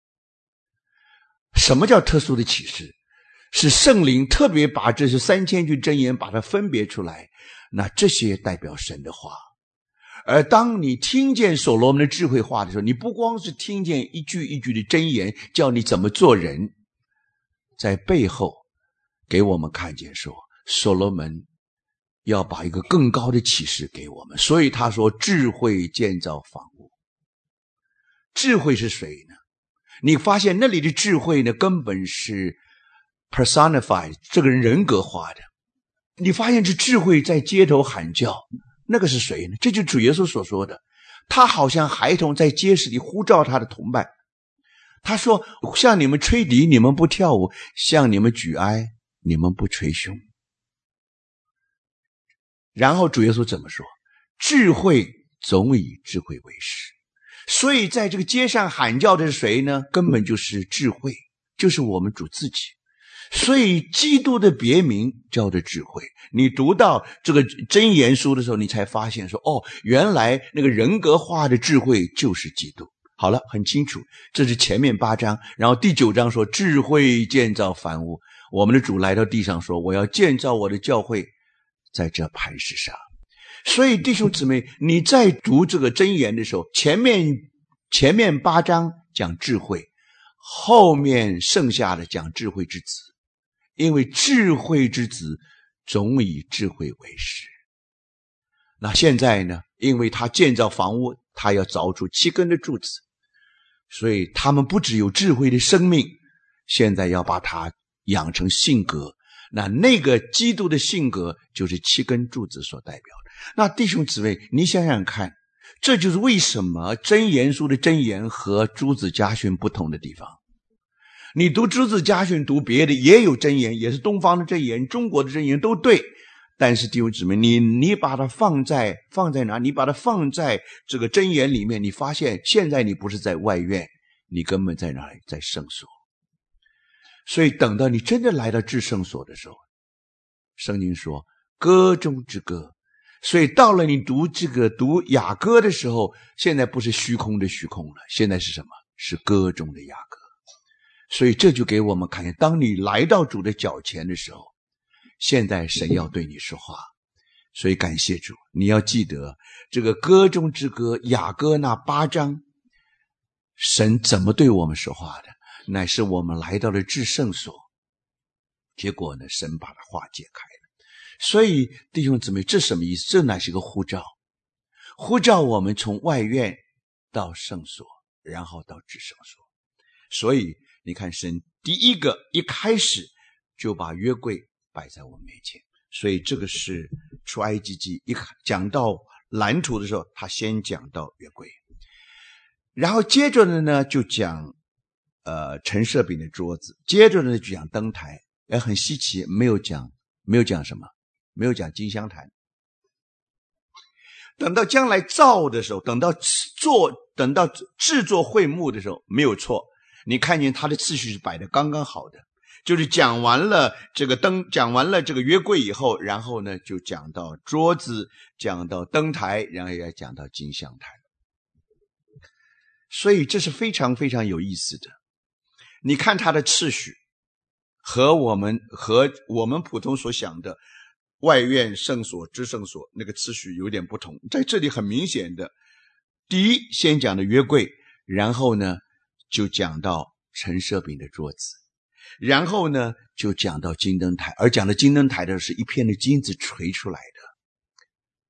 什么叫特殊的启示？是圣灵特别把这些三千句箴言把它分别出来，那这些代表神的话。而当你听见所罗门的智慧话的时候，你不光是听见一句一句的箴言叫你怎么做人，在背后给我们看见说所罗门要把一个更高的启示给我们。所以他说智慧建造房屋。智慧是谁呢？你发现那里的智慧呢，根本是 personified， 这个人人格化的。你发现这智慧在街头喊叫，那个是谁呢？这就是主耶稣所说的，他好像孩童在街市里呼召他的同伴。他说向你们吹笛你们不跳舞，向你们举哀你们不捶胸。然后主耶稣怎么说？智慧总以智慧为师。所以在这个街上喊叫的是谁呢？根本就是智慧，就是我们主自己。所以基督的别名叫做智慧。你读到这个箴言书的时候，你才发现说，哦，原来那个人格化的智慧就是基督。好了，很清楚，这是前面八章。然后第九章说智慧建造房屋。我们的主来到地上说，我要建造我的教会在这磐石上。所以弟兄姊妹，你在读这个箴言的时候，前面前面八章讲智慧，后面剩下的讲智慧之子。因为智慧之子总以智慧为师。那现在呢，因为他建造房屋，他要凿出七根的柱子，所以他们不只有智慧的生命，现在要把它养成性格。那那个基督的性格就是七根柱子所代表的。那弟兄姊妹，你想想看， 这就是为什么箴言书的箴言和诸子家训不同的地方。你读诸子家训，读别的也有箴言，也是东方的箴言，中国的箴言都对。但是弟兄姊妹，你你把它放在放在哪？你把它放在这个箴言里面，你发现现在你不是在外院，你根本在哪里？在圣所。所以等到你真的来到至圣所的时候，圣经说歌中之歌。所以到了你读这个读雅歌的时候，现在不是虚空的虚空了，现在是什么？是歌中的雅歌。所以这就给我们看见，当你来到主的脚前的时候，现在神要对你说话。所以感谢主，你要记得这个歌中之歌雅歌那八章，神怎么对我们说话的？乃是我们来到了至圣所，结果呢，神把它化解开了。所以弟兄姊妹，这什么意思？这乃是一个呼召，呼召我们从外院到圣所，然后到至圣所。所以你看，神第一个一开始就把约柜摆在我们面前。所以这个是出埃及记一讲到蓝图的时候，他先讲到约柜，然后接着的呢就讲呃陈设饼的桌子，接着呢就讲灯台。也很稀奇，没有讲没有讲什么，没有讲金香坛。等到将来造的时候，等到做等到制作会幕的时候，没有错，你看见它的次序是摆的刚刚好的。就是讲完了这个灯，讲完了这个约柜以后，然后呢就讲到桌子，讲到灯台，然后也讲到金香坛。所以这是非常非常有意思的。你看它的次序和我们和我们普通所想的外院圣所至圣所那个次序有点不同。在这里很明显的，第一先讲的约柜，然后呢就讲到陈设饼的桌子，然后呢就讲到金灯台，而讲的金灯台的是一片的金子锤出来的。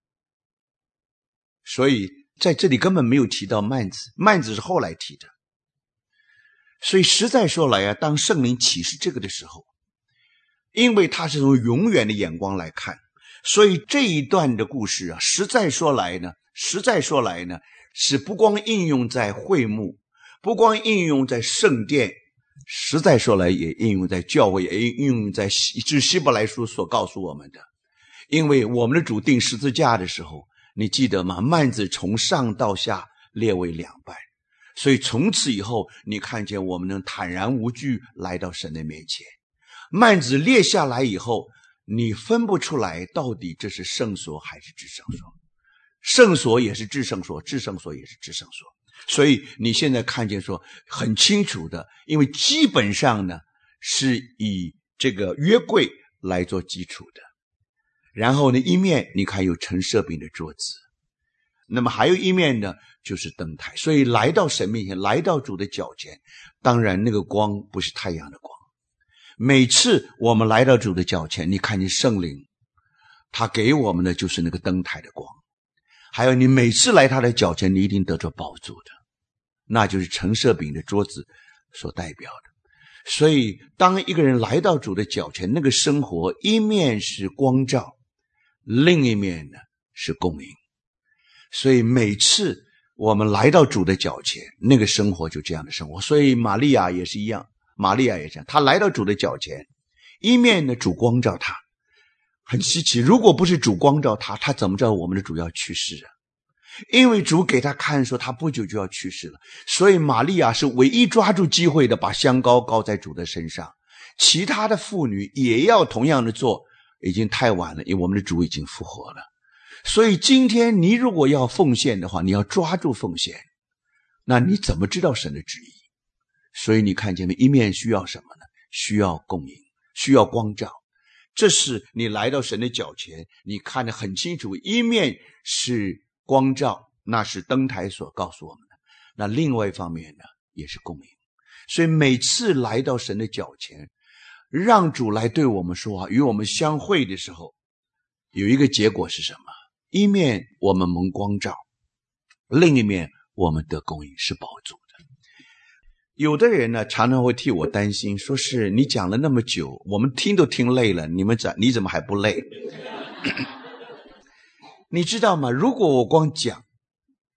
所以在这里根本没有提到幔子，幔子是后来提的。所以实在说来啊，当圣灵启示这个的时候，因为他是从永远的眼光来看，所以这一段的故事啊，实在说来呢实在说来呢是不光应用在会幕，不光应用在圣殿，实在说来也应用在教会，也应用在致希伯来书所告诉我们的。因为我们的主钉十字架的时候，你记得吗？幔子从上到下裂为两半，所以从此以后你看见我们能坦然无惧来到神的面前。幔子裂下来以后，你分不出来到底这是圣所还是至圣所，圣所也是至圣所，至圣所也是至圣所。所以你现在看见说很清楚的，因为基本上呢是以这个约柜来做基础的。然后呢一面你看有陈设饼的桌子，那么还有一面呢就是灯台。所以来到神面前，来到主的脚前，当然那个光不是太阳的光。每次我们来到主的脚前，你看见圣灵他给我们的就是那个灯台的光，还有你每次来他的脚前，你一定得着宝珠的，那就是陈设饼的桌子所代表的。所以当一个人来到主的脚前，那个生活一面是光照，另一面呢是供应。所以每次我们来到主的脚前，那个生活就这样的生活。所以玛利亚也是一样，玛利亚也这样，她来到主的脚前，一面呢主光照她。很稀奇，如果不是主光照她，她怎么知道我们的主要去世啊？因为主给她看说她不久就要去世了，所以玛利亚是唯一抓住机会的，把香膏膏在主的身上。其他的妇女也要同样的做，已经太晚了，因为我们的主已经复活了。所以今天你如果要奉献的话，你要抓住奉献，那你怎么知道神的旨意？所以你看见没？一面需要什么呢？需要供应，需要光照。这是你来到神的脚前，你看得很清楚，一面是光照，那是灯台所告诉我们的，那另外一方面呢也是供应。所以每次来到神的脚前，让主来对我们说话，与我们相会的时候，有一个结果是什么？一面我们蒙光照，另一面我们得供应，是宝足的。有的人呢常常会替我担心，说是你讲了那么久，我们听都听累了，你们怎你怎么还不累？你知道吗？如果我光讲，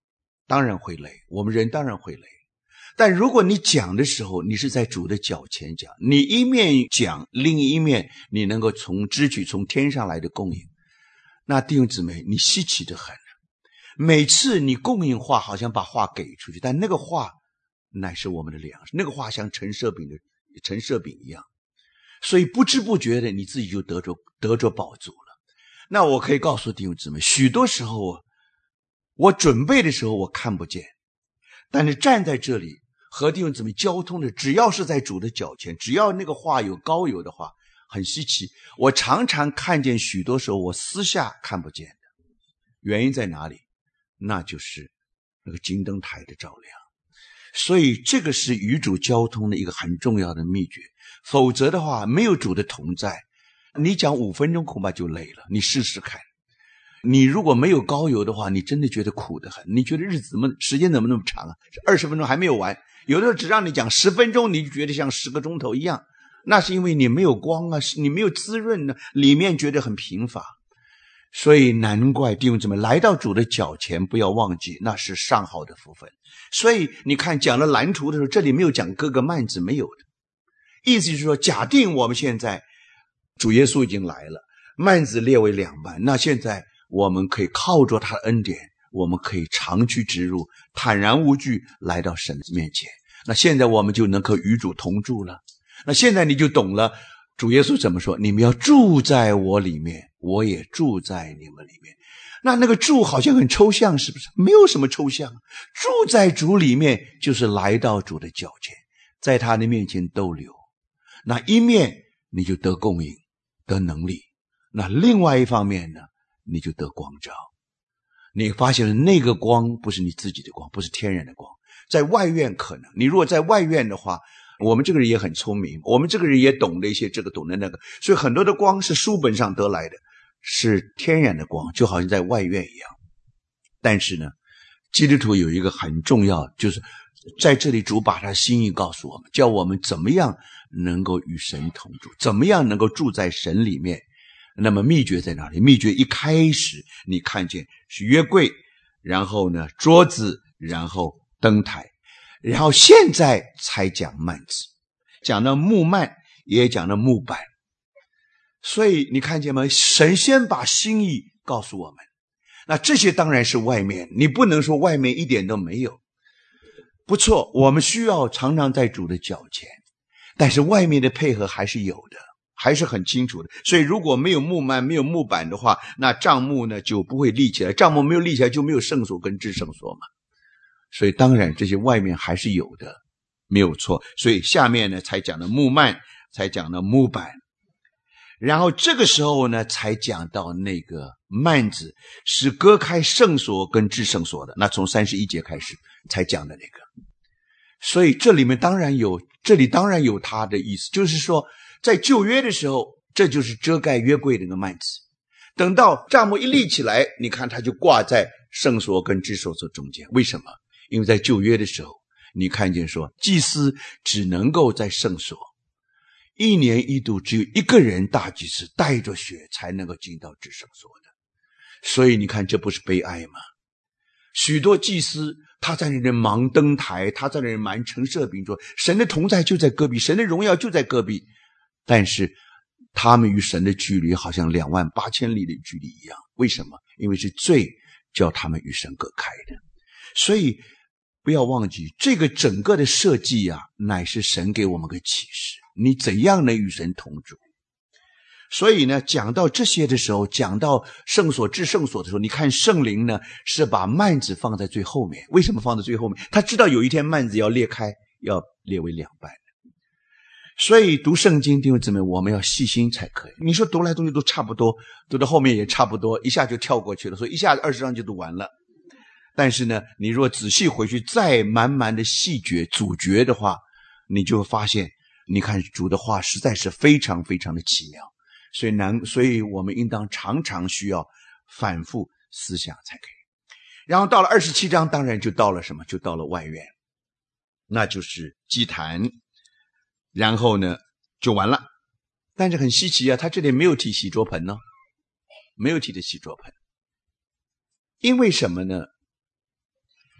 当然会累，我们人当然会累。但如果你讲的时候，你是在主的脚前讲，你一面讲，另一面你能够从支取从天上来的供应，那弟兄姊妹，你稀奇得很。每次你供应话，好像把话给出去，但那个话乃是我们的粮食，那个话像陈设饼的陈设饼一样，所以不知不觉的你自己就得着得着饱足了。那我可以告诉弟兄姊妹，许多时候我准备的时候我看不见，但是站在这里和弟兄姊妹交通的，只要是在主的脚前，只要那个话有高油的话，很稀奇，我常常看见，许多时候我私下看不见的。原因在哪里？那就是那个金灯台的照亮。所以这个是与主交通的一个很重要的秘诀，否则的话没有主的同在，你讲五分钟恐怕就累了。你试试看，你如果没有高油的话，你真的觉得苦得很，你觉得日子怎么时间怎么那么长啊？二十分钟还没有完，有的时候只让你讲十分钟，你就觉得像十个钟头一样，那是因为你没有光啊，你没有滋润呢，里面觉得很贫乏。所以难怪弟兄姊妹来到主的脚前，不要忘记那是上好的福分。所以你看讲了蓝图的时候，这里没有讲各个幔子，没有的。意思就是说，假定我们现在主耶稣已经来了，幔子列为两半，那现在我们可以靠着他的恩典，我们可以长驱直入，坦然无惧来到神面前。那现在我们就能够与主同住了。那现在你就懂了主耶稣怎么说，你们要住在我里面，我也住在你们里面。那那个住好像很抽象，是不是？没有什么抽象，住在主里面就是来到主的脚前，在他的面前逗留。那一面你就得供应得能力，那另外一方面呢，你就得光照。你发现那个光不是你自己的光，不是天然的光。在外院可能，你如果在外院的话，我们这个人也很聪明，我们这个人也懂得一些这个懂得那个，所以很多的光是书本上得来的，是天然的光，就好像在外院一样。但是呢，基督徒有一个很重要，就是在这里主把他心意告诉我们，叫我们怎么样能够与神同住，怎么样能够住在神里面。那么秘诀在哪里？秘诀一开始你看见是约柜，然后呢桌子，然后灯台，然后现在才讲幔子，讲到木幔，也讲到木板。所以你看见吗？神先把心意告诉我们，那这些当然是外面，你不能说外面一点都没有。不错，我们需要常常在主的脚前，但是外面的配合还是有的，还是很清楚的。所以如果没有木幔，没有木板的话，那帐幕呢就不会立起来，帐幕没有立起来就没有圣所跟至圣所嘛。所以当然这些外面还是有的，没有错。所以下面呢才讲的木幔，才讲的木板，然后这个时候呢才讲到那个幔子是割开圣所跟至圣所的，那从三十一节开始才讲的那个。所以这里面当然有，这里当然有他的意思，就是说在旧约的时候，这就是遮盖约柜的那个幔子，等到帐幕一立起来，你看它就挂在圣所跟至圣所中间。为什么？因为在旧约的时候，你看见说祭司只能够在圣所，一年一度只有一个人大祭司带着血才能够进到至圣所的。所以你看这不是悲哀吗？许多祭司他在那里忙灯台，他在那里忙陈设饼桌，神的同在就在隔壁，神的荣耀就在隔壁，但是他们与神的距离好像两万八千里的距离一样。为什么？因为是罪叫他们与神隔开的。所以不要忘记，这个整个的设计啊，乃是神给我们个启示，你怎样能与神同住。所以呢，讲到这些的时候，讲到圣所至圣所的时候，你看圣灵呢是把幔子放在最后面。为什么放在最后面？他知道有一天幔子要裂开，要裂为两半。所以读圣经，弟兄姊妹，我们要细心才可以。你说读来读去都差不多，读到后面也差不多，一下就跳过去了，所以一下子二十章就读完了。但是呢，你若仔细回去再慢慢的细嚼咀嚼的话，你就会发现，你看主的话实在是非常非常的奇妙。所以难，所以我们应当常常需要反复思想才可以。然后到了二十七章，当然就到了什么？就到了外院，那就是祭坛，然后呢就完了。但是很稀奇啊，他这里没有提洗桌盆呢，没有提的洗桌盆。因为什么呢？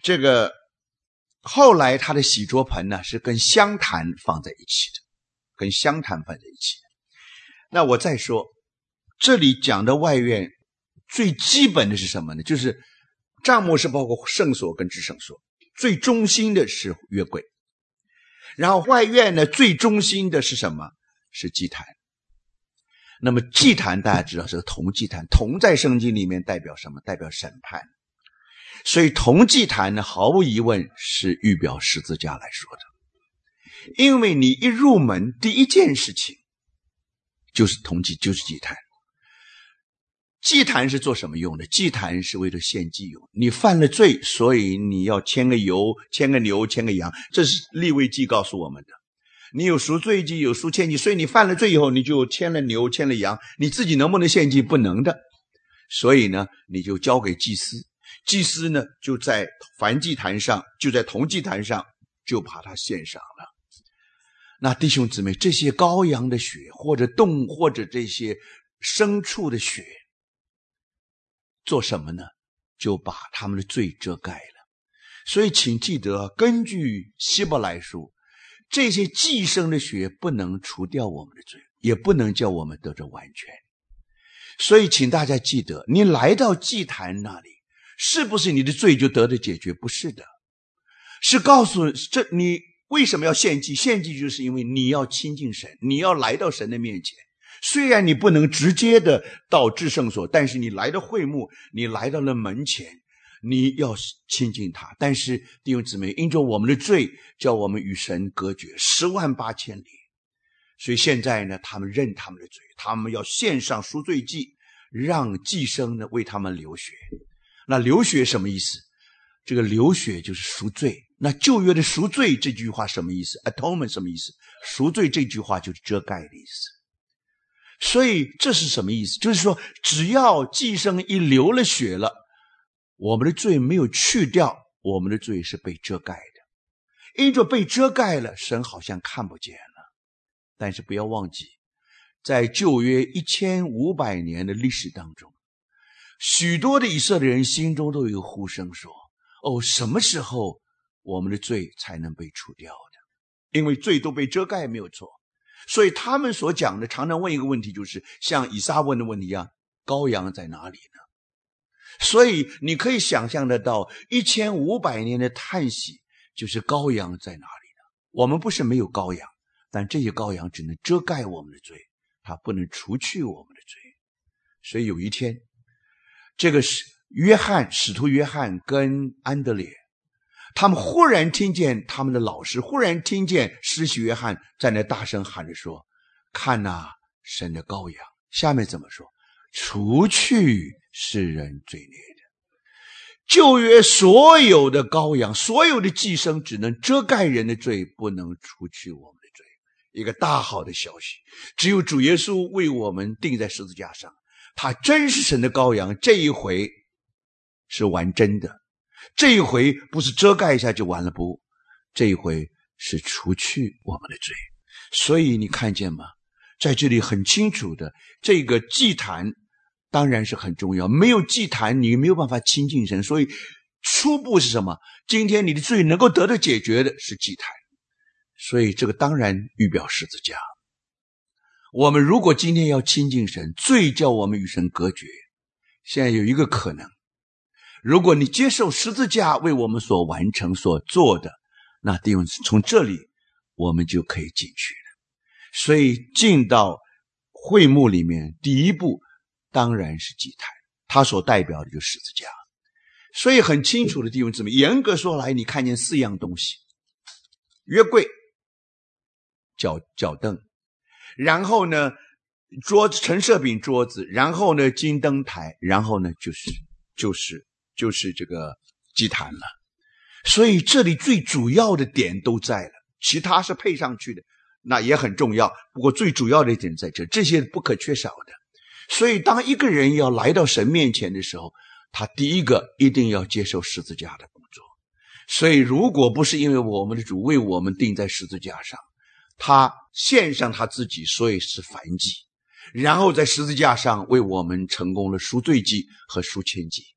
这个后来他的洗濯盆呢是跟香坛放在一起的，跟香坛放在一起的。那我再说，这里讲的外院最基本的是什么呢？就是帐幕是包括圣所跟至圣所，最中心的是约柜。然后外院呢，最中心的是什么？是祭坛。那么祭坛大家知道是铜祭坛，铜在圣经里面代表什么？代表审判。所以铜祭坛呢，毫无疑问是预表十字架来说的。因为你一入门，第一件事情就是铜祭，就是祭坛。祭坛是做什么用的？祭坛是为了献祭用。你犯了罪，所以你要牵个油，牵个牛，牵个羊，这是利未记告诉我们的。你有赎罪祭，有赎愆祭，所以你犯了罪以后，你就牵了牛，牵了羊，你自己能不能献祭？不能的。所以呢，你就交给祭司，祭司呢就在燔祭坛上，就在铜祭坛上就把它献上了。那弟兄姊妹，这些羔羊的血，或者动物，或者这些牲畜的血，做什么呢？就把他们的罪遮盖了。所以请记得，根据希伯来书，这些寄生的血不能除掉我们的罪，也不能叫我们得着完全。所以请大家记得，你来到祭坛那里，是不是你的罪就得到解决？不是的，是告诉这你为什么要献祭？献祭就是因为你要亲近神，你要来到神的面前。虽然你不能直接的到至圣所，但是你来到会幕，你来到了门前，你要亲近他。但是弟兄姊妹，因着我们的罪，叫我们与神隔绝十万八千里。所以现在呢，他们认他们的罪，他们要献上赎罪祭，让祭牲呢为他们流血。那流血什么意思？这个流血就是赎罪。那旧约的赎罪这句话什么意思？ Atonement 什么意思？赎罪这句话就是遮盖的意思。所以这是什么意思？就是说，只要祭牲一流了血了，我们的罪没有去掉，我们的罪是被遮盖的。因着被遮盖了，神好像看不见了。但是不要忘记，在旧约一千五百年的历史当中，许多的以色列人心中都有一个呼声说，哦，什么时候我们的罪才能被除掉的？因为罪都被遮盖，没有错。所以他们所讲的常常问一个问题，就是像以撒问的问题一样，羔羊在哪里呢？所以你可以想象得到，一千五百年的叹息，就是羔羊在哪里呢？我们不是没有羔羊，但这些羔羊只能遮盖我们的罪，它不能除去我们的罪。所以有一天，这个是约翰，使徒约翰跟安德烈，他们忽然听见他们的老师，忽然听见施洗约翰在那大声喊着说，看哪，神的羔羊。下面怎么说？除去世人罪孽的。旧约所有的羔羊，所有的祭牲只能遮盖人的罪，不能除去我们的罪。一个大好的消息，只有主耶稣为我们钉在十字架上，他真是神的羔羊。这一回是玩真的，这一回不是遮盖一下就完了，不，这一回是除去我们的罪。所以你看见吗？在这里很清楚的，这个祭坛当然是很重要，没有祭坛你没有办法亲近神。所以初步是什么？今天你的罪能够得到解决的是祭坛。所以这个当然预表十字架。我们如果今天要亲近神，罪叫我们与神隔绝，现在有一个可能，如果你接受十字架为我们所完成所做的，那弟兄从这里我们就可以进去了。所以进到会幕里面，第一步当然是祭坛，它所代表的就是十字架。所以很清楚的弟兄姊妹，严格说来，你看见四样东西：约柜、脚脚凳，然后呢桌子，陈设饼桌子，然后呢金灯台，然后呢就是就是就是这个祭坛了。所以这里最主要的点都在了，其他是配上去的，那也很重要，不过最主要的一点在这，这些不可缺少的。所以当一个人要来到神面前的时候，他第一个一定要接受十字架的工作。所以如果不是因为我们的主为我们钉在十字架上，他献上他自己，所以是燔祭，然后在十字架上为我们成功了赎罪祭和赎愆祭，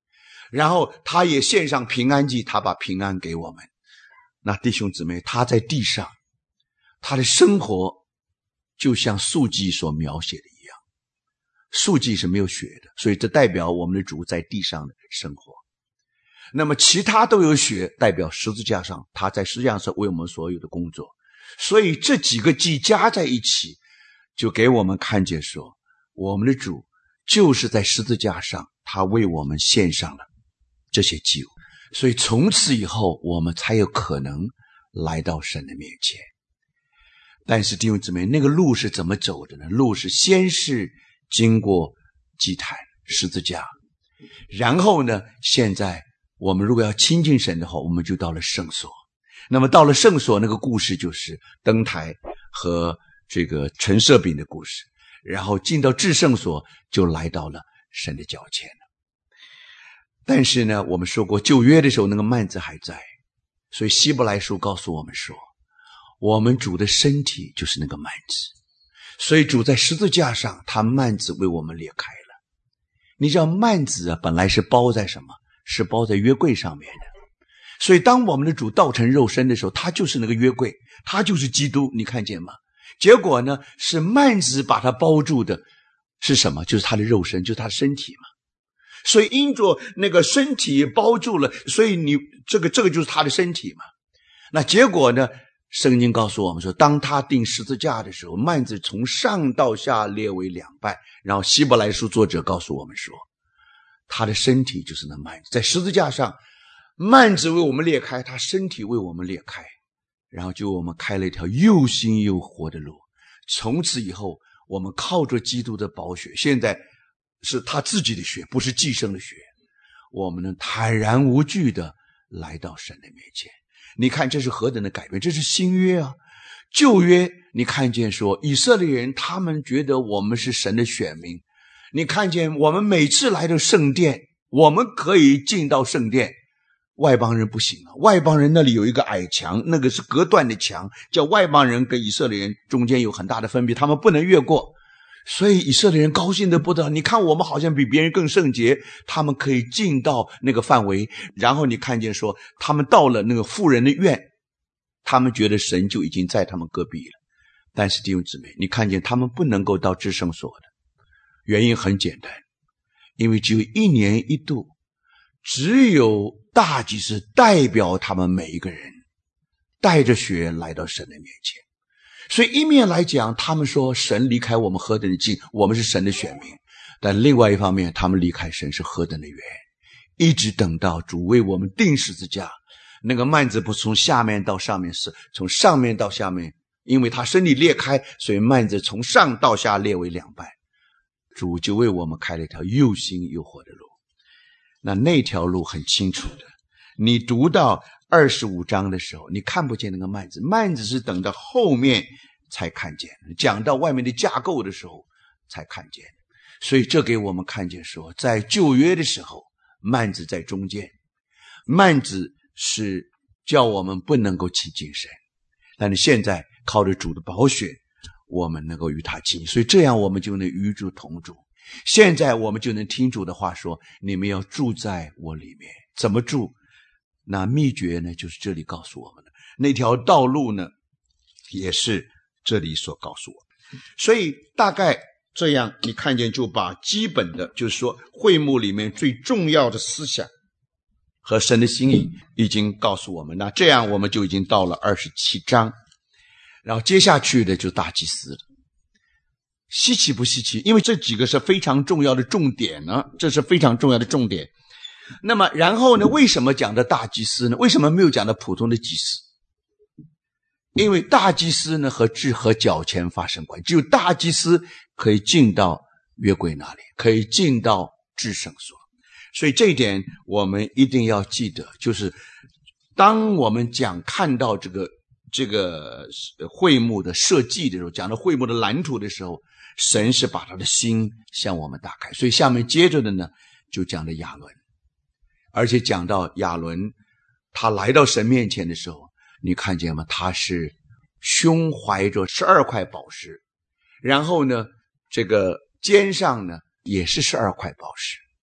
然后他也献上平安祭，他把平安给我们。那弟兄姊妹，他在地上，他的生活就像数记所描写的一样，数记是没有血的，所以这代表我们的主在地上的生活。那么其他都有血，代表十字架上他在十字架上为我们所有的工作。所以这几个祭加在一起，就给我们看见说，我们的主就是在十字架上他为我们献上了这些祭物，所以从此以后我们才有可能来到神的面前。但是弟兄姊妹，那个路是怎么走的呢？路是先是经过祭坛十字架，然后呢，现在我们如果要亲近神的话，我们就到了圣所。那么到了圣所，那个故事就是灯台和这个陈设饼的故事，然后进到至圣所，就来到了神的脚前了。但是呢，我们说过旧约的时候那个幔子还在，所以希伯来书告诉我们说，我们主的身体就是那个幔子，所以主在十字架上他幔子为我们裂开了。你知道幔子啊，本来是包在什么？是包在约柜上面的。所以当我们的主道成肉身的时候，他就是那个约柜，他就是基督，你看见吗？结果呢，是幔子把他包住的是什么？就是他的肉身，就是他的身体嘛。所以因着那个身体包住了，所以你这个这个就是他的身体嘛。那结果呢，圣经告诉我们说，当他钉十字架的时候，幔子从上到下裂为两半。然后希伯来书作者告诉我们说，他的身体就是那幔子，在十字架上，幔子为我们裂开，他身体为我们裂开，然后就为我们开了一条又新又活的路。从此以后，我们靠着基督的宝血，现在是他自己的血，不是寄生的血，我们能坦然无惧的来到神的面前。你看这是何等的改变，这是新约啊。旧约你看见说以色列人他们觉得我们是神的选民，你看见我们每次来到圣殿，我们可以进到圣殿，外邦人不行啊。外邦人那里有一个矮墙，那个是隔断的墙，叫外邦人跟以色列人中间有很大的分别，他们不能越过。所以以色列人高兴得不得了，你看我们好像比别人更圣洁，他们可以进到那个范围。然后你看见说他们到了那个妇人的院，他们觉得神就已经在他们隔壁了。但是弟兄姊妹，你看见他们不能够到至圣所的原因很简单，因为只有一年一度，只有大祭司代表他们每一个人带着血来到神的面前。所以一面来讲，他们说神离开我们何等的近，我们是神的选民，但另外一方面，他们离开神是何等的远。一直等到主为我们钉十字架，那个幔子不从下面到上面，是从上面到下面，因为他身体裂开，所以幔子从上到下裂为两半，主就为我们开了一条又新又活的路。那那条路很清楚的，你读到二十五章的时候，你看不见那个幔子，幔子是等到后面才看见，讲到外面的架构的时候才看见。所以这给我们看见说，在旧约的时候，幔子在中间，幔子是叫我们不能够亲近神，但是现在靠着主的宝血，我们能够与他亲近，所以这样我们就能与主同住。现在我们就能听主的话说，你们要住在我里面。怎么住？那秘诀呢，就是这里告诉我们的，那条道路呢，也是这里所告诉我们。所以大概这样，你看见就把基本的，就是说会幕里面最重要的思想和神的心意已经告诉我们。那这样我们就已经到了二十七章，然后接下去的就大祭司了。稀奇不稀奇？因为这几个是非常重要的重点呢，这是非常重要的重点。那么然后呢，为什么讲的大祭司呢？为什么没有讲的普通的祭司？因为大祭司呢和至和脚前发生关系，只有大祭司可以进到约柜那里，可以进到至圣所。所以这一点我们一定要记得，就是当我们讲看到这个这个会幕的设计的时候，讲到会幕的蓝图的时候，神是把他的心向我们打开。所以下面接着的呢，就讲的亚伦，而且讲到亚伦他来到神面前的时候，你看见吗？他是胸怀着十二块宝石，然后呢这个肩上呢也是十二块宝石，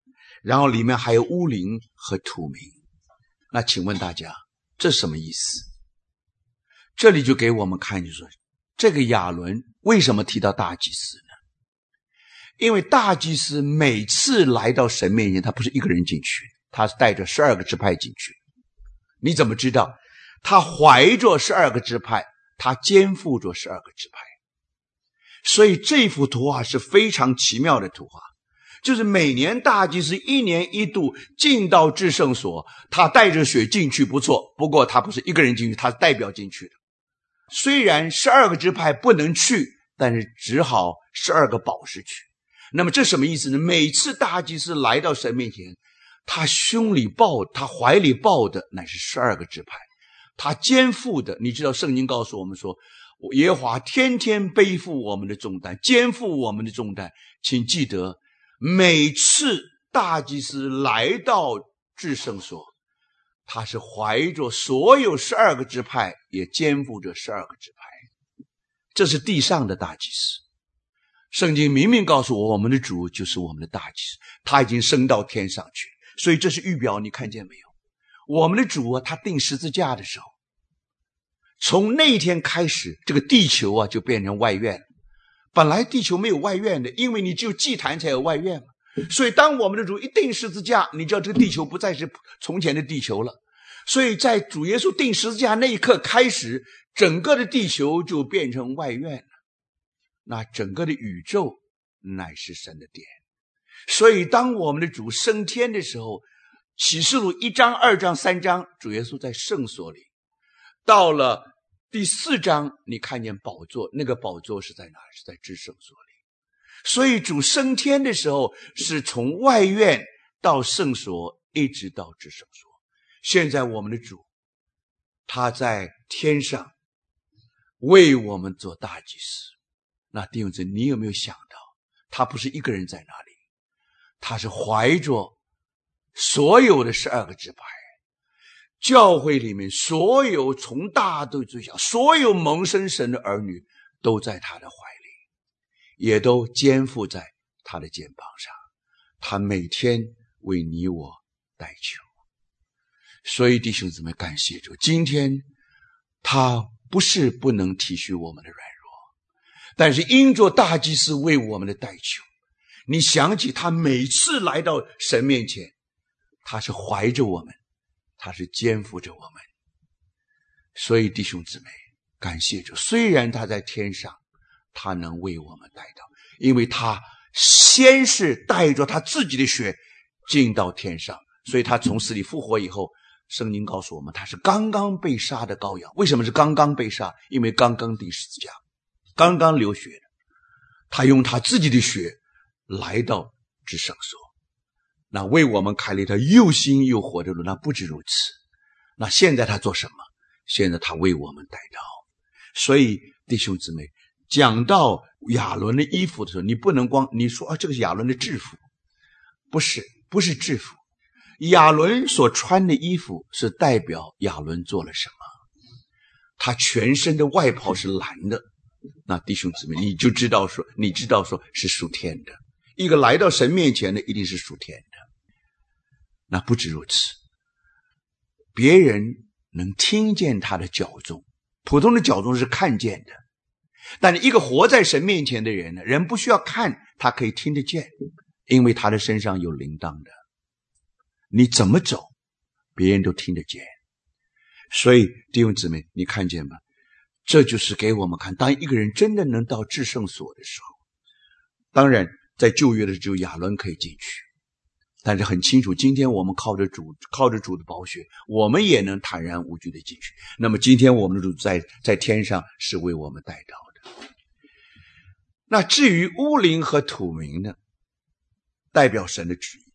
然后里面还有乌灵和土明。那请问大家，这什么意思？这里就给我们看，就是说这个亚伦为什么提到大祭司呢？因为大祭司每次来到神面前，他不是一个人进去，他是带着十二个支派进去。你怎么知道？他怀着十二个支派，他肩负着十二个支派。所以这幅图画是非常奇妙的图画，就是每年大祭司一年一度进到至圣所，他带着血进去不错，不过他不是一个人进去，他是代表进去的。虽然十二个支派不能去，但是只好十二个宝石去。那么这什么意思呢？每次大祭司来到神面前，他胸里抱，他怀里抱的乃是十二个支派，他肩负的，你知道圣经告诉我们说，耶和华天天背负我们的重担，肩负我们的重担。请记得，每次大祭司来到至圣所，他是怀着所有十二个支派，也肩负着十二个支派。这是地上的大祭司。圣经明明告诉我，我们的主就是我们的大祭司，他已经升到天上去，所以这是预表，你看见没有？我们的主啊，他钉十字架的时候，从那一天开始，这个地球啊就变成外院了。本来地球没有外院的，因为你只有祭坛才有外院嘛。所以当我们的主一钉十字架，你知道这个地球不再是从前的地球了。所以在主耶稣钉十字架那一刻开始，整个的地球就变成外院了。那整个的宇宙乃是神的殿。所以当我们的主升天的时候，启示录一章二章三章，主耶稣在圣所里。到了第四章，你看见宝座，那个宝座是在哪？是在至圣所里。所以主升天的时候，是从外院到圣所，一直到至圣所。现在我们的主，他在天上为我们做大祭司。那弟兄姊妹，你有没有想到，他不是一个人在那里，他是怀着所有的十二个支派，教会里面所有从大到最小，所有蒙生神的儿女都在他的怀里，也都肩负在他的肩膀上，他每天为你我代求。所以弟兄姊妹，感谢主，今天他不是不能体恤我们的软弱，但是因着大祭司为我们的代求，你想起他每次来到神面前，他是怀着我们，他是肩负着我们。所以弟兄姊妹，感谢主，虽然他在天上，他能为我们代祷，因为他先是带着他自己的血进到天上，所以他从死里复活以后，圣经告诉我们，他是刚刚被杀的羔羊。为什么是刚刚被杀？因为刚刚钉十字架，刚刚流血的，他用他自己的血来到至圣所，那为我们开了一条又新又活的路。那不止如此，那现在他做什么？现在他为我们代祷。所以弟兄姊妹，讲到亚伦的衣服的时候，你不能光你说啊，这个是亚伦的制服，不是，不是制服。亚伦所穿的衣服是代表亚伦做了什么，他全身的外袍是蓝的，那弟兄姊妹，你就知道说，你知道说是属天的。一个来到神面前的一定是属天的。那不止如此，别人能听见他的教宗，普通的教宗是看见的，但一个活在神面前的人呢，人不需要看，他可以听得见，因为他的身上有铃铛的，你怎么走别人都听得见。所以弟兄姊妹，你看见吗？这就是给我们看，当一个人真的能到至圣所的时候，当然在旧约的只有亚伦可以进去，但是很清楚，今天我们靠着主，靠着主的宝血，我们也能坦然无惧的进去。那么今天我们的主在在天上是为我们代祷的。那至于乌灵和土明呢，代表神的旨意。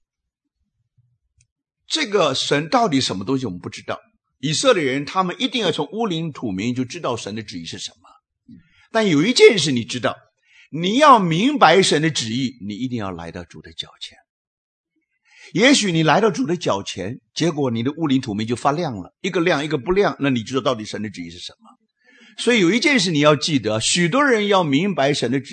这个神到底什么东西我们不知道，以色列人他们一定要从乌灵土明就知道神的旨意是什么。但有一件事你知道，你要明白神的旨意，你一定要来到主的脚前。也许你来到主的脚前，结果你的乌灵土明就发亮了，一个亮一个不亮，那你知道到底神的旨意是什么。所以有一件事你要记得，许多人要明白神的旨意，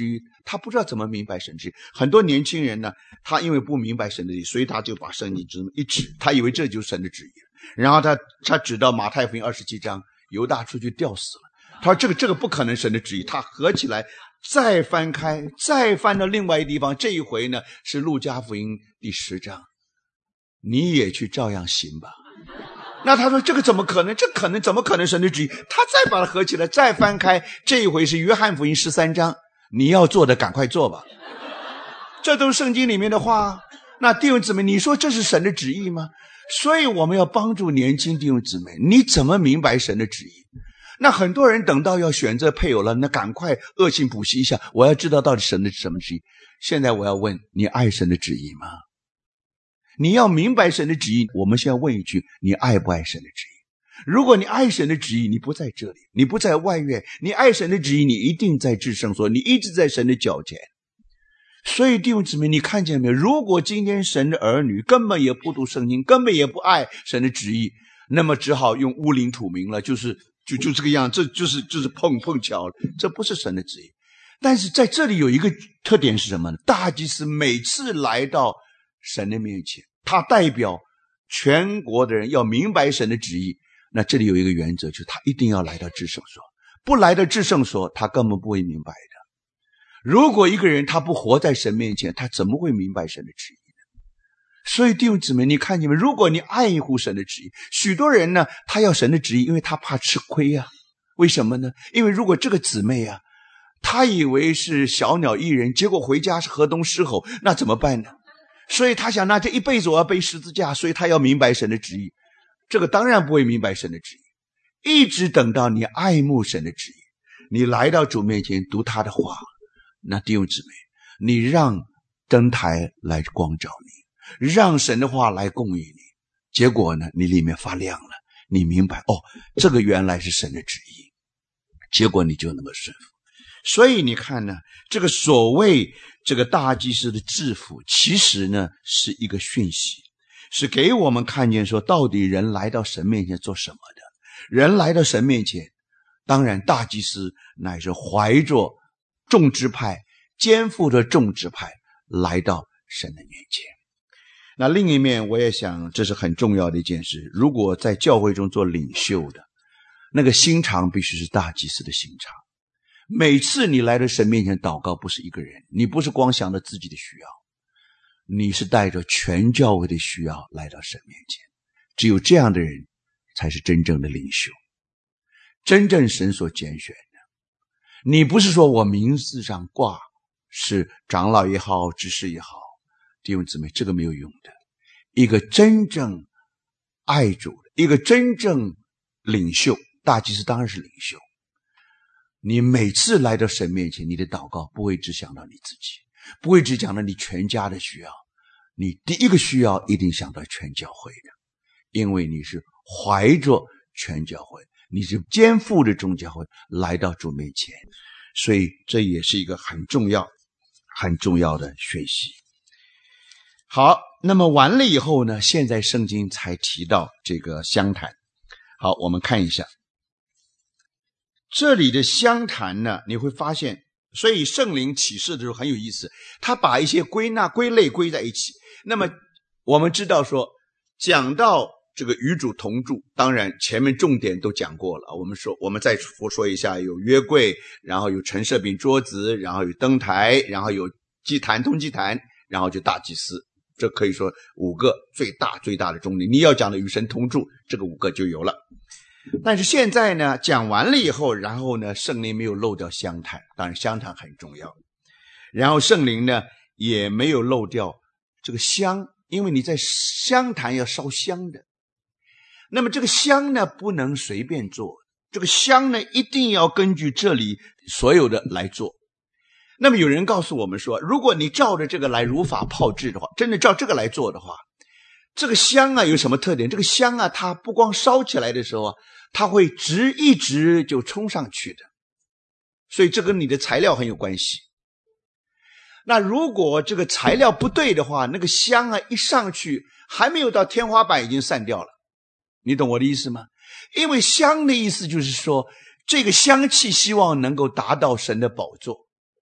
他不知道怎么明白神的旨意。很多年轻人呢，他因为不明白神的旨意，所以他就把圣经这么一指，他以为这就是神的旨意。然后他他指到马太福音二十七章，犹大出去吊死了。他说这个这个不可能神的旨意。他合起来再翻开，再翻到另外一地方，这一回呢是路加福音第十章，你也去照样行吧。那他说这个怎么可能？这可能怎么可能神的旨意？他再把它合起来，再翻开，这一回是约翰福音十三章，你要做的赶快做吧。这都是圣经里面的话。那弟兄姊妹，你说这是神的旨意吗？所以我们要帮助年轻弟兄姊妹，你怎么明白神的旨意？那很多人等到要选择配偶了，那赶快恶性补习一下，我要知道到底神的什么旨意。现在我要问你，爱神的旨意吗？你要明白神的旨意，我们先要问一句，你爱不爱神的旨意？如果你爱神的旨意，你不在这里，你不在外院，你爱神的旨意，你一定在至圣所，你一直在神的脚前。所以弟兄姊妹，你看见没有？如果今天神的儿女根本也不读圣经，根本也不爱神的旨意，那么只好用乌灵土名了，就是就就这个样，这就是就是碰碰巧了，这不是神的旨意。但是在这里有一个特点是什么呢？大祭司每次来到神的面前，他代表全国的人要明白神的旨意。那这里有一个原则，就是他一定要来到至圣所，不来到至圣所，他根本不会明白的。如果一个人他不活在神面前，他怎么会明白神的旨意呢？所以弟兄姊妹，你看见没？如果你爱护神的旨意，许多人呢，他要神的旨意，因为他怕吃亏啊。为什么呢？因为如果这个姊妹啊，他以为是小鸟依人，结果回家是河东狮吼，那怎么办呢？所以他想，那这一辈子我要背十字架，所以他要明白神的旨意。这个当然不会明白神的旨意，一直等到你爱慕神的旨意，你来到主面前读他的话，那弟兄姊妹，你让灯台来光照你，让神的话来供应你，结果呢，你里面发亮了，你明白，哦，这个原来是神的旨意，结果你就能够顺服。所以你看呢，这个所谓这个大祭司的制服，其实呢是一个讯息，是给我们看见说，到底人来到神面前做什么的。人来到神面前，当然大祭司乃是怀着众支派，肩负着众支派来到神的面前。那另一面，我也想这是很重要的一件事，如果在教会中做领袖的，那个心肠必须是大祭司的心肠。每次你来到神面前祷告，不是一个人，你不是光想着自己的需要，你是带着全教会的需要来到神面前。只有这样的人才是真正的领袖，真正神所拣选的。你不是说我名字上挂是长老也好，执事也好，弟兄姊妹，这个没有用的。一个真正爱主的，一个真正领袖，大祭司当然是领袖。你每次来到神面前，你的祷告不会只想到你自己，不会只讲到你全家的需要，你第一个需要一定想到全教会的，因为你是怀着全教会，你是肩负着众教会来到主面前，所以这也是一个很重要很重要的学习。好，那么完了以后呢，现在圣经才提到这个相谈。好，我们看一下这里的相谈呢，你会发现，所以圣灵启示的时候很有意思，他把一些归纳归类归在一起。那么我们知道说，讲到这个与主同住，当然前面重点都讲过了，我们说我们再说一下，有约柜，然后有陈设饼桌子，然后有灯台，然后有祭坛通祭坛，然后就大祭司，这可以说五个最大最大的重点。你要讲的与神同住，这个五个就有了。但是现在呢，讲完了以后，然后呢，圣灵没有漏掉相谈，当然相谈很重要。然后圣灵呢，也没有漏掉这个香，因为你在香坛要烧香的。那么这个香呢，不能随便做，这个香呢，一定要根据这里所有的来做。那么有人告诉我们说，如果你照着这个来如法炮制的话，真的照这个来做的话，这个香啊有什么特点？这个香啊，它不光烧起来的时候啊，它会直一直就冲上去的，所以这跟你的材料很有关系。那如果这个材料不对的话，那个香啊一上去，还没有到天花板已经散掉了。你懂我的意思吗？因为香的意思就是说，这个香气希望能够达到神的宝座。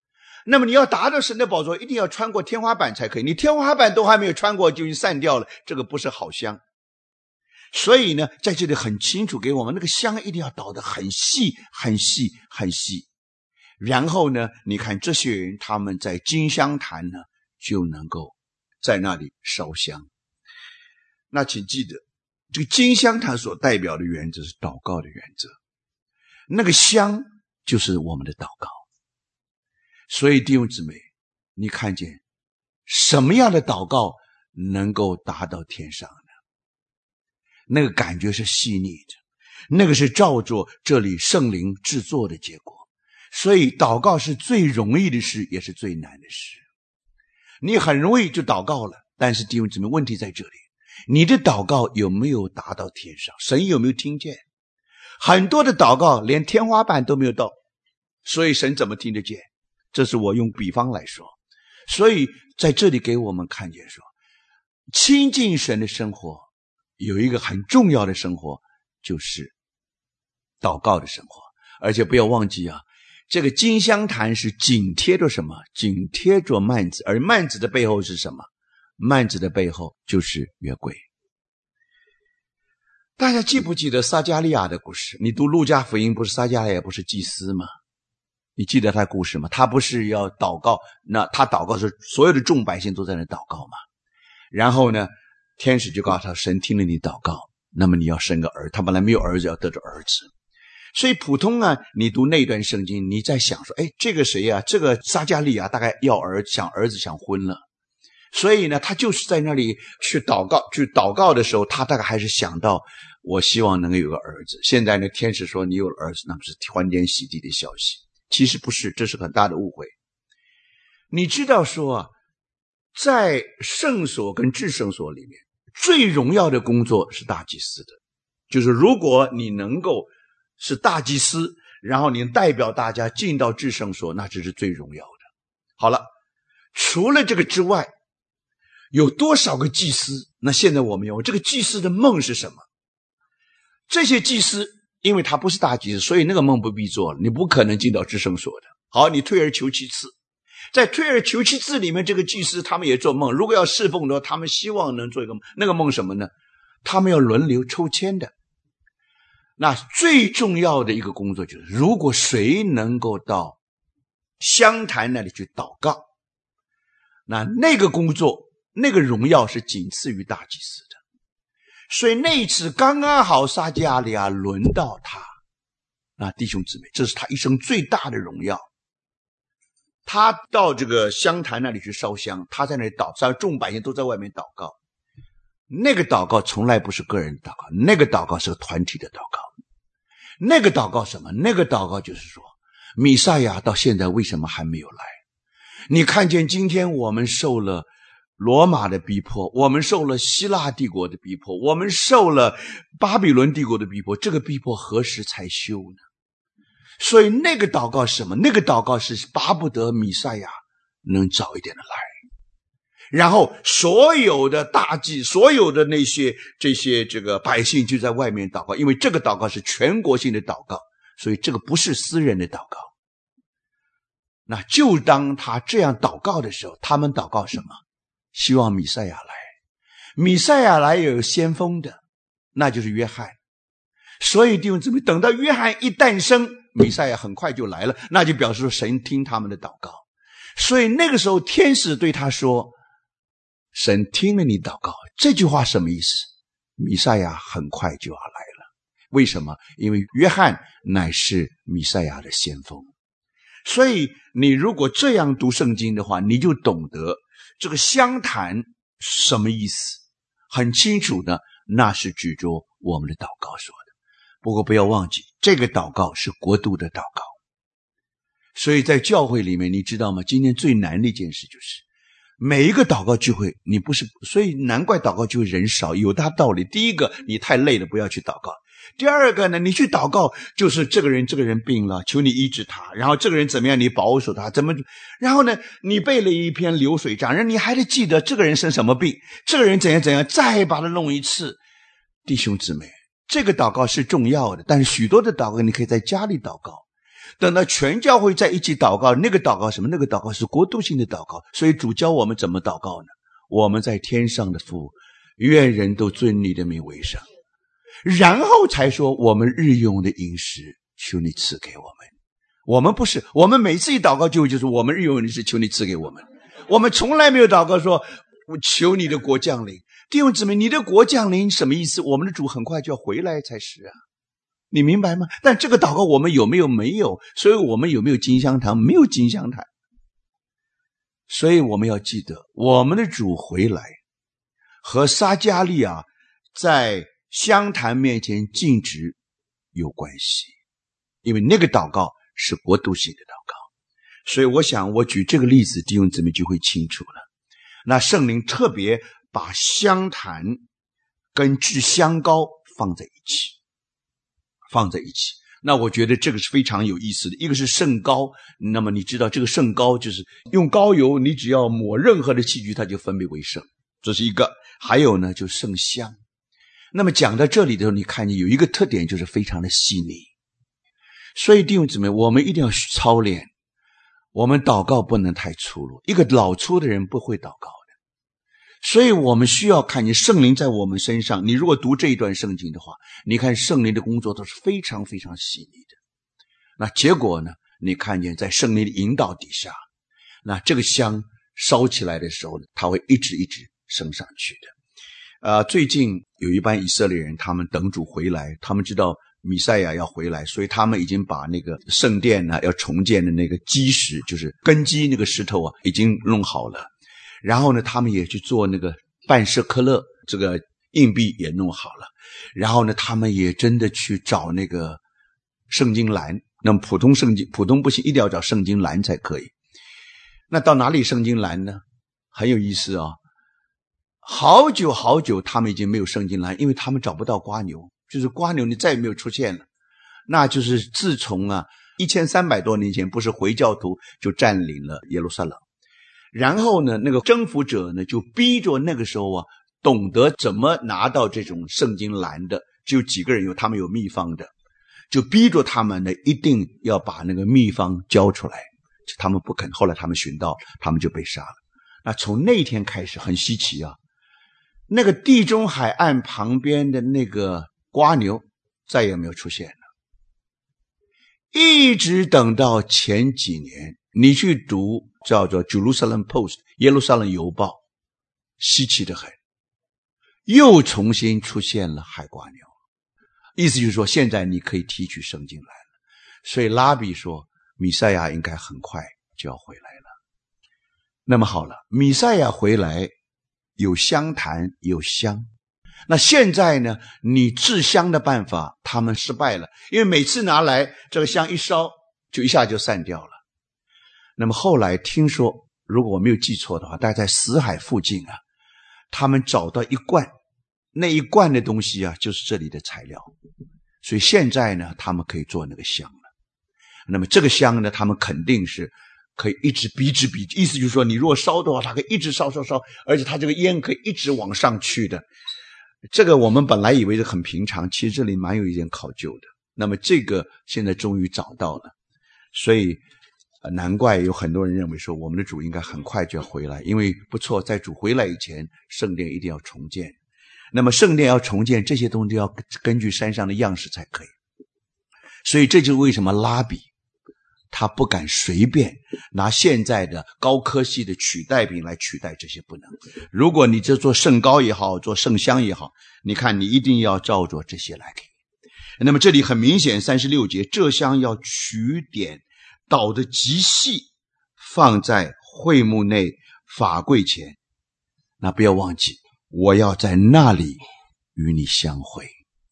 那么你要达到神的宝座，一定要穿过天花板才可以，你天花板都还没有穿过就已经散掉了，这个不是好香。所以呢，在这里很清楚给我们，那个香一定要捣得很细很细很细。然后呢，你看这些人他们在金香坛呢就能够在那里烧香。那请记得，这个金香坛所代表的原则是祷告的原则，那个香就是我们的祷告。所以弟兄姊妹，你看见什么样的祷告能够达到天上呢？那个感觉是细腻的，那个是照着这里圣灵制作的结果。所以祷告是最容易的事，也是最难的事。你很容易就祷告了，但是弟兄姊妹，问题在这里，你的祷告有没有达到天上？神有没有听见？很多的祷告连天花板都没有到，所以神怎么听得见？这是我用比方来说。所以在这里给我们看见说，亲近神的生活有一个很重要的生活，就是祷告的生活。而且不要忘记啊，这个金香坛是紧贴着什么？紧贴着幔子，而幔子的背后是什么？幔子的背后就是约柜。大家记不记得撒迦利亚的故事？你读路加福音，不是撒迦利亚不是祭司吗？你记得他的故事吗？他不是要祷告，那他祷告是所有的众百姓都在那祷告嘛。然后呢，天使就告诉他，神听了你祷告，那么你要生个儿，他本来没有儿子，要得着儿子。所以普通啊，你读那段圣经，你在想说，哎，这个谁啊？这个撒迦利亚大概要儿想儿子想婚了，所以呢，他就是在那里去祷告，去祷告的时候，他大概还是想到，我希望能够有个儿子。现在呢，天使说你有了儿子，那不是欢天喜地的消息？其实不是，这是很大的误会。你知道说啊，在圣所跟至圣所里面，最荣耀的工作是大祭司的，就是如果你能够是大祭司，然后你代表大家进到至圣所，那这是最荣耀的。好了，除了这个之外，有多少个祭司？那现在我们有这个祭司的梦是什么？这些祭司因为他不是大祭司，所以那个梦不必做了，你不可能进到至圣所的。好，你退而求其次，在退而求其次里面，这个祭司他们也做梦，如果要侍奉的话，他们希望能做一个梦。那个梦什么呢？他们要轮流抽签的。那最重要的一个工作就是，如果谁能够到香坛那里去祷告，那那个工作那个荣耀是仅次于大祭司的。所以那一次刚刚好撒迦利亚轮到他，那弟兄姊妹，这是他一生最大的荣耀。他到这个香坛那里去烧香，他在那里祷告，众百姓都在外面祷告。那个祷告从来不是个人祷告，那个祷告是个团体的祷告。那个祷告什么？那个祷告就是说，弥赛亚到现在为什么还没有来？你看见今天我们受了罗马的逼迫，我们受了希腊帝国的逼迫，我们受了巴比伦帝国的逼迫，这个逼迫何时才休呢？所以那个祷告是什么？那个祷告是巴不得弥赛亚能早一点的来。然后所有的大祭，所有的那些这些这个百姓就在外面祷告，因为这个祷告是全国性的祷告，所以这个不是私人的祷告。那就当他这样祷告的时候，他们祷告什么？希望弥赛亚来。弥赛亚来有先锋的，那就是约翰。所以弟兄姊妹，等到约翰一诞生，弥赛亚很快就来了，那就表示说神听他们的祷告。所以那个时候天使对他说，神听了你祷告。这句话什么意思？弥赛亚很快就要来了。为什么？因为约翰乃是弥赛亚的先锋。所以你如果这样读圣经的话，你就懂得这个香坛什么意思，很清楚的，那是指着我们的祷告说的。不过不要忘记，这个祷告是国度的祷告。所以在教会里面，你知道吗？今天最难的一件事就是每一个祷告聚会，你不是，所以难怪祷告聚会人少，有他道理。第一个，你太累了，不要去祷告。第二个呢，你去祷告，就是这个人这个人病了，求你医治他，然后这个人怎么样，你保守他，怎么，然后呢，你背了一篇流水账，然后你还得记得这个人生什么病，这个人怎样怎样，再把他弄一次。弟兄姊妹，这个祷告是重要的，但是许多的祷告你可以在家里祷告。 等到全教会在一起祷告，那个祷告什么？那个祷告是国度性的祷告。所以主教我们怎么祷告呢？我们在天上的父，愿人都尊你的名为圣。然后才说我们日用的饮食，求你赐给我们。我们不是，我们每次一祷告就就是我们日用的饮食，求你赐给我们。我们从来没有祷告说我求你的国降临。弟兄姊妹，你的国降临什么意思？我们的主很快就要回来才是啊，你明白吗？但这个祷告我们有没有？没有。所以我们有没有金香坛？没有金香坛。所以我们要记得，我们的主回来和撒迦利亚在香坛面前尽职有关系，因为那个祷告是国度性的祷告。所以我想我举这个例子，弟兄姊妹就会清楚了。那圣灵特别把香坛跟制香膏放在一起，放在一起。那我觉得这个是非常有意思的。一个是圣膏，那么你知道这个圣膏就是用膏油，你只要抹任何的器具，它就分别为圣，这是一个。还有呢，就圣香。那么讲到这里的时候，你看见有一个特点，就是非常的细腻。所以弟兄姊妹，我们一定要操练，我们祷告不能太粗鲁，一个老粗的人不会祷告的。所以我们需要看见圣灵在我们身上。你如果读这一段圣经的话，你看圣灵的工作都是非常非常细腻的。那结果呢，你看见在圣灵的引导底下，那这个香烧起来的时候呢，它会一直一直升上去的。呃，最近有一班以色列人，他们等主回来，他们知道弥赛亚要回来，所以他们已经把那个圣殿呢要重建的那个基石，就是根基那个石头啊，已经弄好了。然后呢，他们也去做那个半舍克勒这个硬币也弄好了。然后呢，他们也真的去找那个圣经栏，那么普通圣经普通不行，一定要找圣经栏才可以。那到哪里圣经栏呢？很有意思啊。好久好久他们已经没有圣经栏，因为他们找不到蝸牛，就是蝸牛你再也没有出现了。那就是自从啊一千三百多年前，不是回教徒就占领了耶路撒冷，然后呢那个征服者呢就逼着那个时候啊懂得怎么拿到这种圣经栏的只有几个人，有他们有秘方的，就逼着他们呢一定要把那个秘方交出来，他们不肯。后来他们寻到，他们就被杀了。那从那天开始很稀奇啊，那个地中海岸旁边的那个蝸牛再也没有出现了，一直等到前几年，你去读叫做 Jerusalem Post 耶路撒冷邮报，稀奇得很，又重新出现了海蝸牛。意思就是说现在你可以提取圣经来了。所以拉比说弥赛亚应该很快就要回来了。那么好了，弥赛亚回来有香坛有香，那现在呢你制香的办法他们失败了，因为每次拿来这个香一烧就一下就散掉了。那么后来听说，如果我没有记错的话，大概在死海附近啊，他们找到一罐，那一罐的东西啊就是这里的材料，所以现在呢他们可以做那个香了。那么这个香呢他们肯定是可以一直逼直逼，意思就是说你如果烧的话，它可以一直烧烧烧，而且它这个烟可以一直往上去的。这个我们本来以为是很平常，其实这里蛮有一点考究的。那么这个现在终于找到了，所以、呃、难怪有很多人认为说我们的主应该很快就要回来，因为不错，在主回来以前圣殿一定要重建。那么圣殿要重建，这些东西要根据山上的样式才可以。所以这就是为什么拉比他不敢随便拿现在的高科技的取代品来取代这些，不能。如果你这做圣膏也好，做圣香也好，你看你一定要照着这些来给。那么这里很明显三十六节，这香要取点捣得极细，放在会幕内法柜前。那不要忘记，我要在那里与你相会。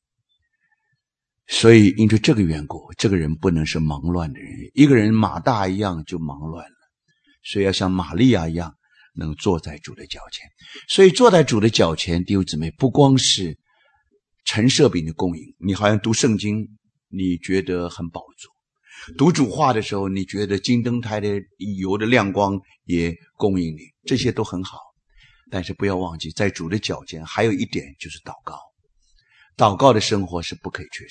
所以因着这个缘故，这个人不能是忙乱的人。一个人马大一样就忙乱了，所以要像玛利亚一样能坐在主的脚前。所以坐在主的脚前，弟兄姊妹，不光是陈设饼的供应，你好像读圣经你觉得很饱足，读主话的时候你觉得金灯台的油的亮光也供应你，这些都很好。但是不要忘记，在主的脚前还有一点就是祷告。祷告的生活是不可以缺少的。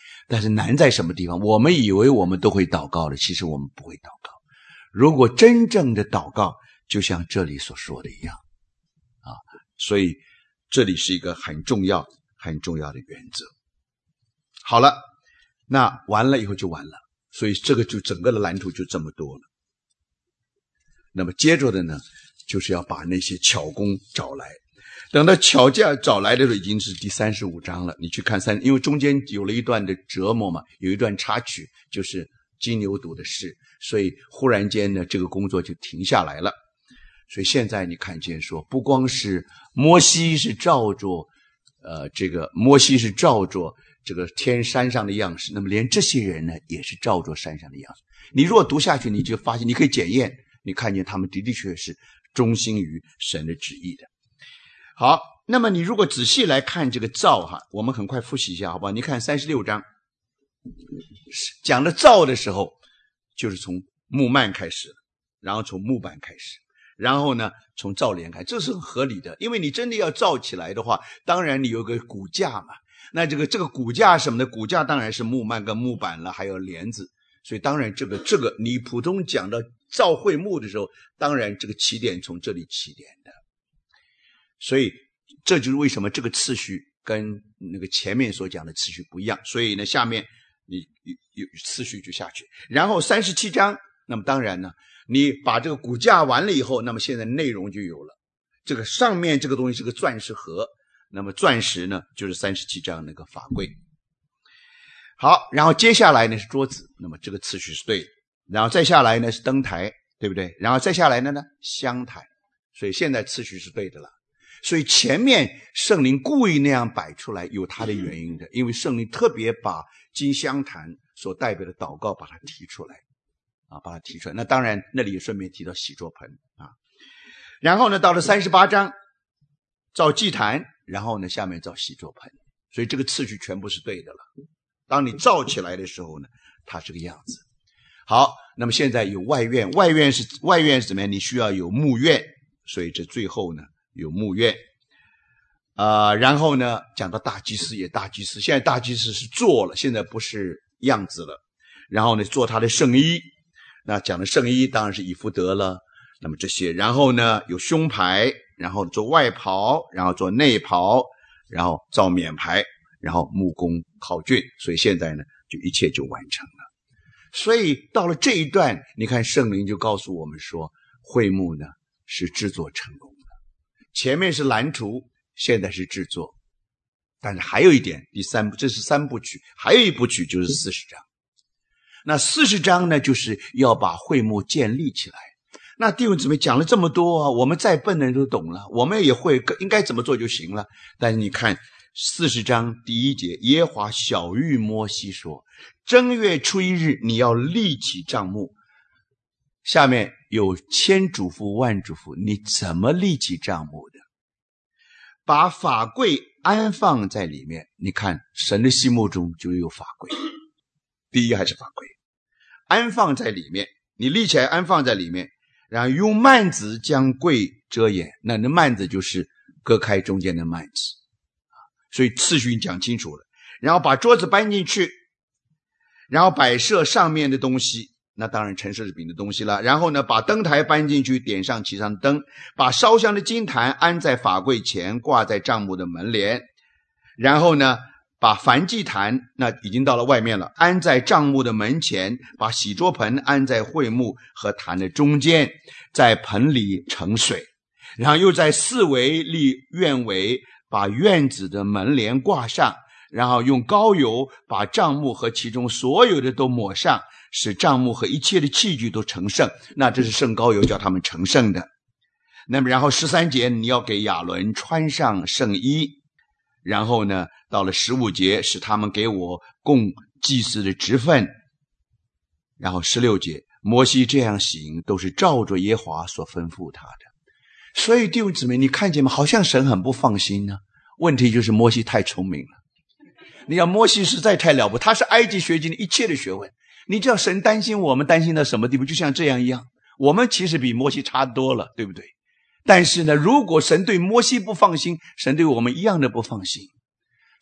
但是难在什么地方？我们以为我们都会祷告了，其实我们不会祷告。如果真正的祷告，就像这里所说的一样啊，所以这里是一个很重要很重要的原则。好了，那完了以后就完了，所以这个就整个的蓝图就这么多了。那么接着的呢，就是要把那些巧工找来。等到巧匠找来的时候，已经是第三十五章了。你去看三，因为中间有了一段的折磨嘛，有一段插曲，就是金牛犊的事，所以忽然间呢，这个工作就停下来了。所以现在你看见说，不光是摩西是照着，呃，这个摩西是照着这个天山上的样式，那么连这些人呢，也是照着山上的样式。你如果读下去，你就发现，你可以检验，你看见他们的的确确是忠心于神的旨意的。好，那么你如果仔细来看这个造哈，我们很快复习一下好不好？你看三十六章讲的造的时候，就是从木幔开始，然后从木板开始，然后呢从造帘开始，这是很合理的。因为你真的要造起来的话，当然你有个骨架嘛，那这个这个骨架什么的，骨架当然是木幔跟木板了，还有帘子，所以当然这个这个你普通讲到造会幕的时候，当然这个起点从这里起点的。所以这就是为什么这个次序跟那个前面所讲的次序不一样。所以呢，下面你有次序就下去。然后三十七章，那么当然呢，你把这个骨架完了以后，那么现在内容就有了。这个上面这个东西是个钻石盒，那么钻石呢就是三十七章那个法柜。好，然后接下来呢是桌子，那么这个次序是对的。然后再下来呢是灯台，对不对？然后再下来呢呢香台，所以现在次序是对的了。所以前面圣灵故意那样摆出来，有它的原因的，因为圣灵特别把金香坛所代表的祷告把它提出来啊，把它提出来。那当然那里也顺便提到洗濯盆啊。然后呢到了三十八章造祭坛，然后呢下面造洗濯盆，所以这个次序全部是对的了。当你造起来的时候呢，它是个样子。好，那么现在有外院，外院是外院是怎么样？你需要有牧院，所以这最后呢有牧院，呃，然后呢讲到大祭司也大祭司，现在大祭司是做了，现在不是样子了。然后呢做他的圣衣，那讲的圣衣当然是以弗得了，那么这些，然后呢有胸牌，然后做外袍，然后做内袍，然后造冕牌，然后木工考卷，所以现在呢就一切就完成了。所以到了这一段，你看圣灵就告诉我们说，会幕呢是制作成功的。前面是蓝图，现在是制作。但是还有一点，第三部，这是三部曲，还有一部曲就是四十章。那四十章呢，就是要把会幕建立起来。那弟兄姊妹讲了这么多啊，我们再笨的人都懂了，我们也会应该怎么做就行了。但是你看四十章第一节，耶和华晓谕摩西说，正月初一日你要立起帐幕。下面有千嘱咐万嘱咐，你怎么立起帐幕的？把法柜安放在里面。你看神的心目中就有法柜，第一还是法柜安放在里面，你立起来安放在里面，然后用幔子将柜遮掩。那那幔子就是隔开中间的幔子，所以次序讲清楚了。然后把桌子搬进去，然后摆设上面的东西，那当然陈设饼的东西了。然后呢把灯台搬进去，点上其上的灯，把烧香的金坛安在法柜前，挂在帐幕的门帘。然后呢把燔祭坛，那已经到了外面了，安在帐幕的门前，把洗濯盆安在会幕和坛的中间，在盆里盛水。然后又在四围立院围，把院子的门帘挂上，然后用膏油把帐幕和其中所有的都抹上，使帐幕和一切的器具都成圣。那这是圣膏油，叫他们成圣的。那么然后十三节，你要给亚伦穿上圣衣。然后呢到了十五节，使他们给我供祭司的职分。然后十六节，摩西这样行，都是照着耶和华所吩咐他的。所以弟兄姊妹，你看见吗？好像神很不放心呢。问题就是摩西太聪明了。你要摩西实在太了不，他是埃及学经的一切的学问。你知道神担心我们担心到什么地步？就像这样一样，我们其实比摩西差多了，对不对？但是呢，如果神对摩西不放心，神对我们一样的不放心。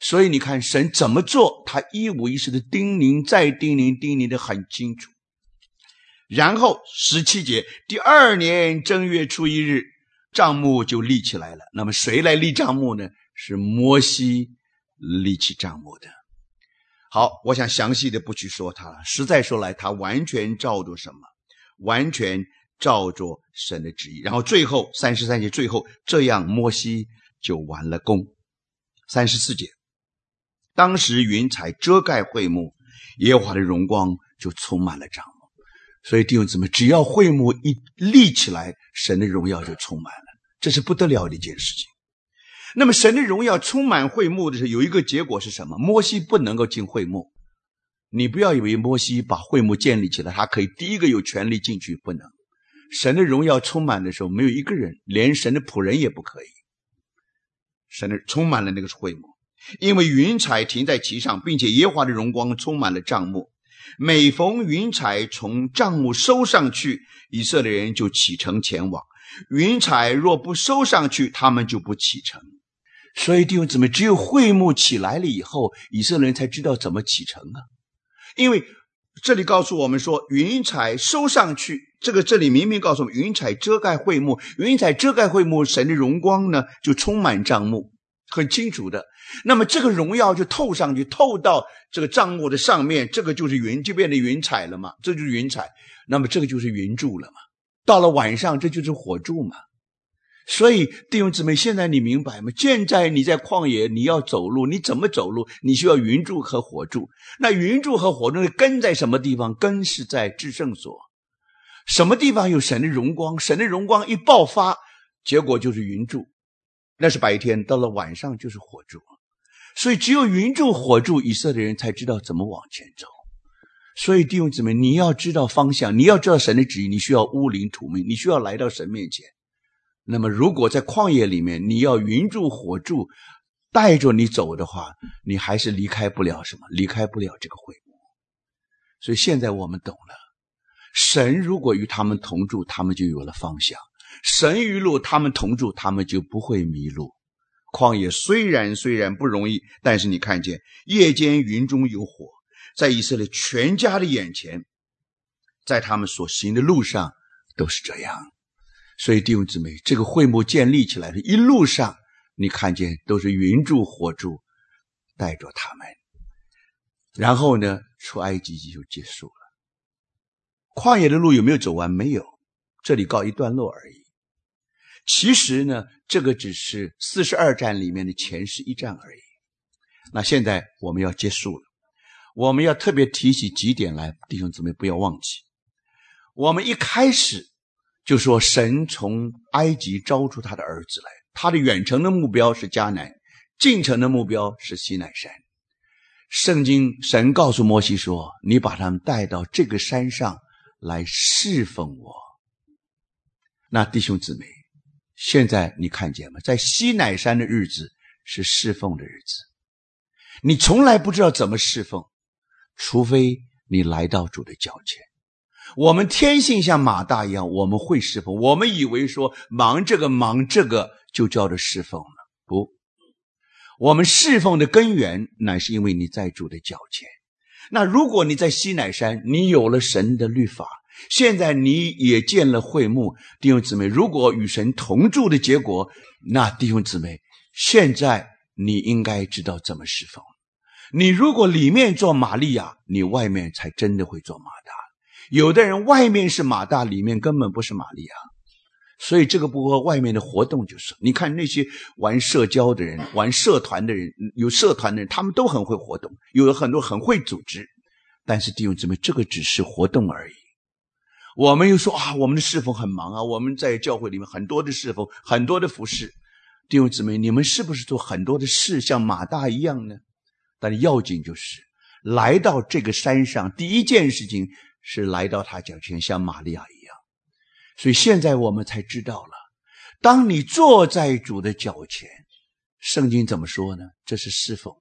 所以你看神怎么做，他一五一十的叮咛，再叮咛，叮咛的很清楚。然后十七节，第二年正月初一日，帐幕就立起来了。那么谁来立帐幕呢？是摩西立起帐幕的。好，我想详细的不去说他了，实在说来，他完全照着什么？完全照着神的旨意。然后最后三十三节最后，这样摩西就完了工。三十四节，当时云彩遮盖会幕，耶和华的荣光就充满了帐幕。所以弟兄姊妹，只要会幕一立起来，神的荣耀就充满了，这是不得了的一件事情。那么神的荣耀充满会幕的时候，有一个结果是什么？摩西不能够进会幕。你不要以为摩西把会幕建立起来，他可以第一个有权利进去，不能。神的荣耀充满的时候，没有一个人，连神的仆人也不可以。神的充满了那个会幕，因为云彩停在其上，并且耶和华的荣光充满了帐幕。每逢云彩从帐幕收上去，以色列人就启程前往。云彩若不收上去，他们就不启程。所以弟兄姊妹，只有会幕起来了以后，以色列人才知道怎么启程啊。因为这里告诉我们说，云彩收上去，这个这里明明告诉我们，云彩遮盖会幕，云彩遮盖会幕，神的荣光呢就充满帐幕，很清楚的。那么这个荣耀就透上去，透到这个帐幕的上面，这个就是云，就变成云彩了嘛，这就是云彩。那么这个就是云柱了嘛。到了晚上，这就是火柱嘛。所以弟兄姊妹，现在你明白吗？现在你在旷野，你要走路，你怎么走路？你需要云柱和火柱。那云柱和火柱的根在什么地方？根是在至圣所。什么地方有神的荣光？神的荣光一爆发，结果就是云柱，那是白天，到了晚上就是火柱。所以只有云柱火柱，以色列人才知道怎么往前走。所以弟兄姊妹，你要知道方向，你要知道神的旨意，你需要乌灵土明，你需要来到神面前。那么如果在旷野里面，你要云柱火柱带着你走的话，你还是离开不了什么？离开不了这个会幕。所以现在我们懂了，神如果与他们同住，他们就有了方向；神与路他们同住，他们就不会迷路。旷野虽然虽然不容易，但是你看见夜间云中有火，在以色列全家的眼前，在他们所行的路上都是这样。所以弟兄姊妹，这个会幕建立起来的一路上，你看见都是云柱火柱带着他们。然后呢，出埃及记就结束了。旷野的路有没有走完？没有，这里告一段落而已。其实呢，这个只是四十二战里面的前十一战而已。那现在我们要结束了，我们要特别提起几点来，弟兄姊妹不要忘记。我们一开始就说神从埃及招出他的儿子来，他的远程的目标是迦南，近程的目标是西乃山。圣经神告诉摩西说，你把他们带到这个山上来侍奉我。那弟兄姊妹，现在你看见吗？在西乃山的日子是侍奉的日子。你从来不知道怎么侍奉，除非你来到主的脚前。我们天性像马大一样，我们会侍奉，我们以为说忙这个忙这个就叫做侍奉了。不，我们侍奉的根源乃是因为你在主的脚前。那如果你在西乃山，你有了神的律法，现在你也建了会幕，弟兄姊妹，如果与神同住的结果，那弟兄姊妹，现在你应该知道怎么侍奉。你如果里面做玛利亚，你外面才真的会做马大。有的人外面是马大，里面根本不是玛利亚。所以这个不过外面的活动就是，你看那些玩社交的人，玩社团的人，有社团的人，他们都很会活动，有很多很会组织。但是弟兄姊妹，这个只是活动而已。我们又说啊，我们的侍奉很忙啊，我们在教会里面很多的侍奉，很多的服事。弟兄姊妹，你们是不是做很多的事像马大一样呢？但要紧就是来到这个山上，第一件事情是来到他脚前，像玛利亚一样。所以现在我们才知道了，当你坐在主的脚前，圣经怎么说呢？这是侍奉。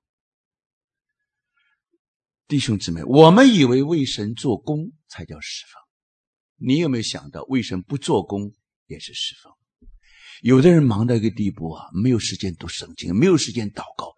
弟兄姊妹，我们以为为神做工才叫侍奉，你有没有想到为神不做工也是侍奉？有的人忙到一个地步啊，没有时间读圣经，没有时间祷告，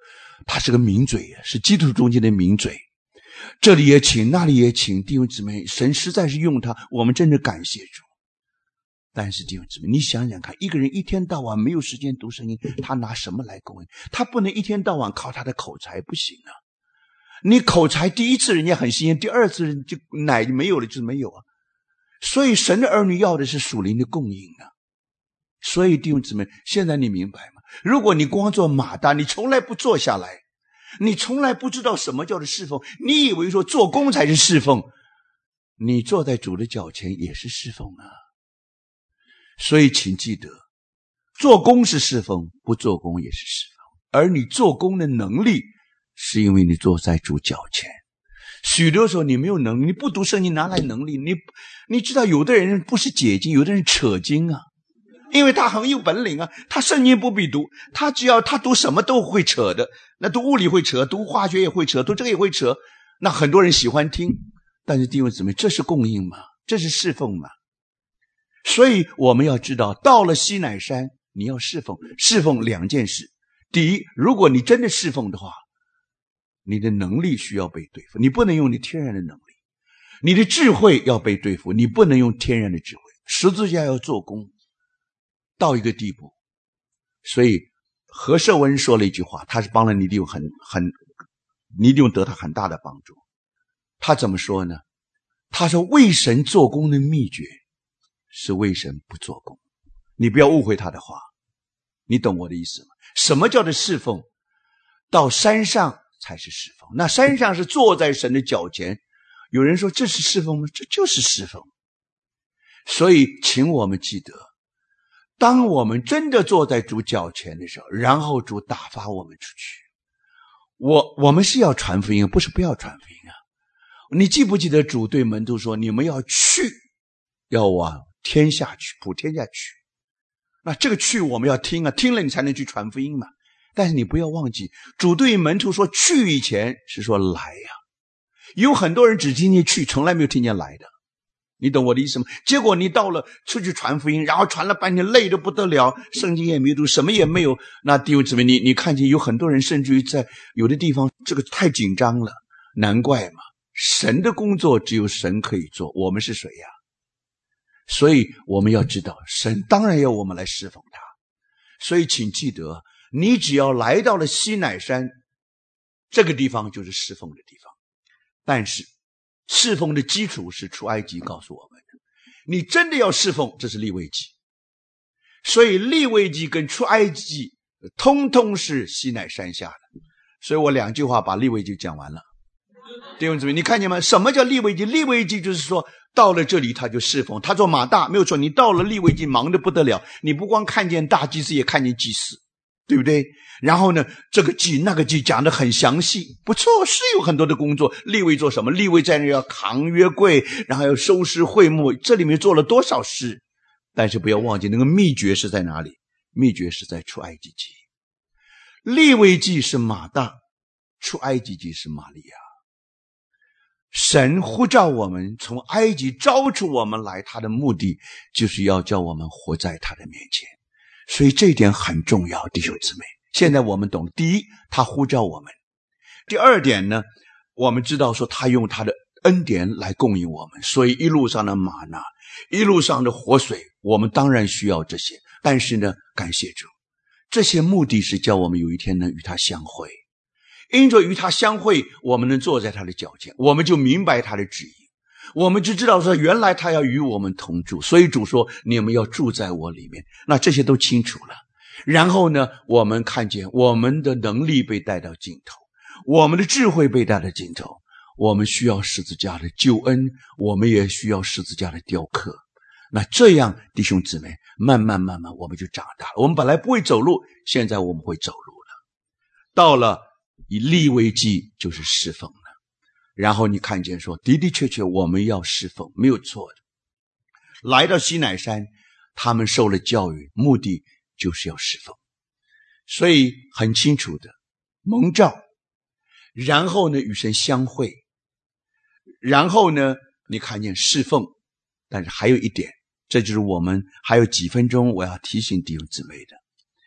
他是个名嘴，是基督徒中间的名嘴，这里也请那里也请，弟兄姊妹，神实在是用他，我们真的感谢主。但是弟兄姊妹，你想想看，一个人一天到晚没有时间读圣经，他拿什么来供应？他不能一天到晚靠他的口才，不行啊。你口才第一次人家很新鲜，第二次就奶没有了就是没有啊。所以神的儿女要的是属灵的供应啊。所以弟兄姊妹，现在你明白吗？如果你光做马大，你从来不坐下来，你从来不知道什么叫做侍奉，你以为说做工才是侍奉，你坐在主的脚前也是侍奉啊。所以请记得，做工是侍奉，不做工也是侍奉。而你做工的能力，是因为你坐在主脚前。许多时候你没有能力，你不读圣经哪来能力？你你知道有的人不是解经，有的人扯经啊，因为他很有本领啊，他圣经不必读，他只要他读什么都会扯的，那读物理会扯，读化学也会扯，读这个也会扯，那很多人喜欢听。但是弟兄姊妹，这是供应吗？这是侍奉吗？所以我们要知道，到了西乃山，你要侍奉，侍奉两件事。第一，如果你真的侍奉的话，你的能力需要被对付，你不能用你天然的能力；你的智慧要被对付，你不能用天然的智慧。十字架要做工到一个地步。所以何寿文说了一句话，他是帮了尼迪翁很很尼迪翁得他很大的帮助。他怎么说呢？他说为神做工的秘诀是为神不做工。你不要误会他的话，你懂我的意思吗？什么叫做侍奉？到山上才是侍奉，那山上是坐在神的脚前。有人说这是侍奉吗？这就是侍奉。所以请我们记得，当我们真的坐在主脚前的时候，然后主打发我们出去，我我们是要传福音，不是不要传福音啊。你记不记得主对门徒说，你们要去，要往天下去，普天下去。那这个去我们要听啊，听了你才能去传福音嘛。但是你不要忘记，主对门徒说去以前是说来呀、啊。有很多人只听见去，从来没有听见来的。你懂我的意思吗？结果你到了出去传福音，然后传了半天累得不得了，圣经也没读，什么也没有。那弟兄姊妹，你你看见有很多人甚至于在有的地方这个太紧张了，难怪嘛。神的工作只有神可以做，我们是谁呀？所以我们要知道，神当然要我们来侍奉他。所以请记得，你只要来到了西乃山，这个地方就是侍奉的地方。但是侍奉的基础是出埃及告诉我们的，你真的要侍奉，这是利未记。所以利未记跟出埃及通通是西乃山下的。所以我两句话把利未记讲完了。弟兄姊妹，你看见吗？什么叫利未记？利未记就是说到了这里他就侍奉，他做马大没有错。你到了利未记忙得不得了，你不光看见大祭司，也看见祭司，对不对？然后呢，这个祭那个祭讲得很详细，不错，是有很多的工作。利未做什么？利未在那要扛约柜，然后要收拾会幕，这里面做了多少事。但是不要忘记，那个秘诀是在哪里？秘诀是在出埃及记。利未记是马大，出埃及记是玛利亚。神呼召我们从埃及招出我们来，他的目的就是要叫我们活在他的面前。所以这一点很重要，弟兄姊妹。现在我们懂，第一，他呼召我们；第二点呢，我们知道说他用他的恩典来供应我们。所以一路上的玛纳，一路上的活水，我们当然需要这些。但是呢，感谢主，这些目的是叫我们有一天能与他相会。因着与他相会，我们能坐在他的脚前，我们就明白他的旨意，我们就知道说原来他要与我们同住。所以主说你们要住在我里面，那这些都清楚了。然后呢，我们看见我们的能力被带到尽头，我们的智慧被带到尽头，我们需要十字架的救恩，我们也需要十字架的雕刻。那这样弟兄姊妹，慢慢慢慢我们就长大了。我们本来不会走路，现在我们会走路了。到了以利未记就是侍奉了。然后你看见说的的确确我们要侍奉，没有错的。来到西乃山，他们受了教育，目的就是要侍奉。所以很清楚的蒙召，然后呢与神相会，然后呢你看见侍奉。但是还有一点，这就是我们还有几分钟我要提醒弟兄姊妹的。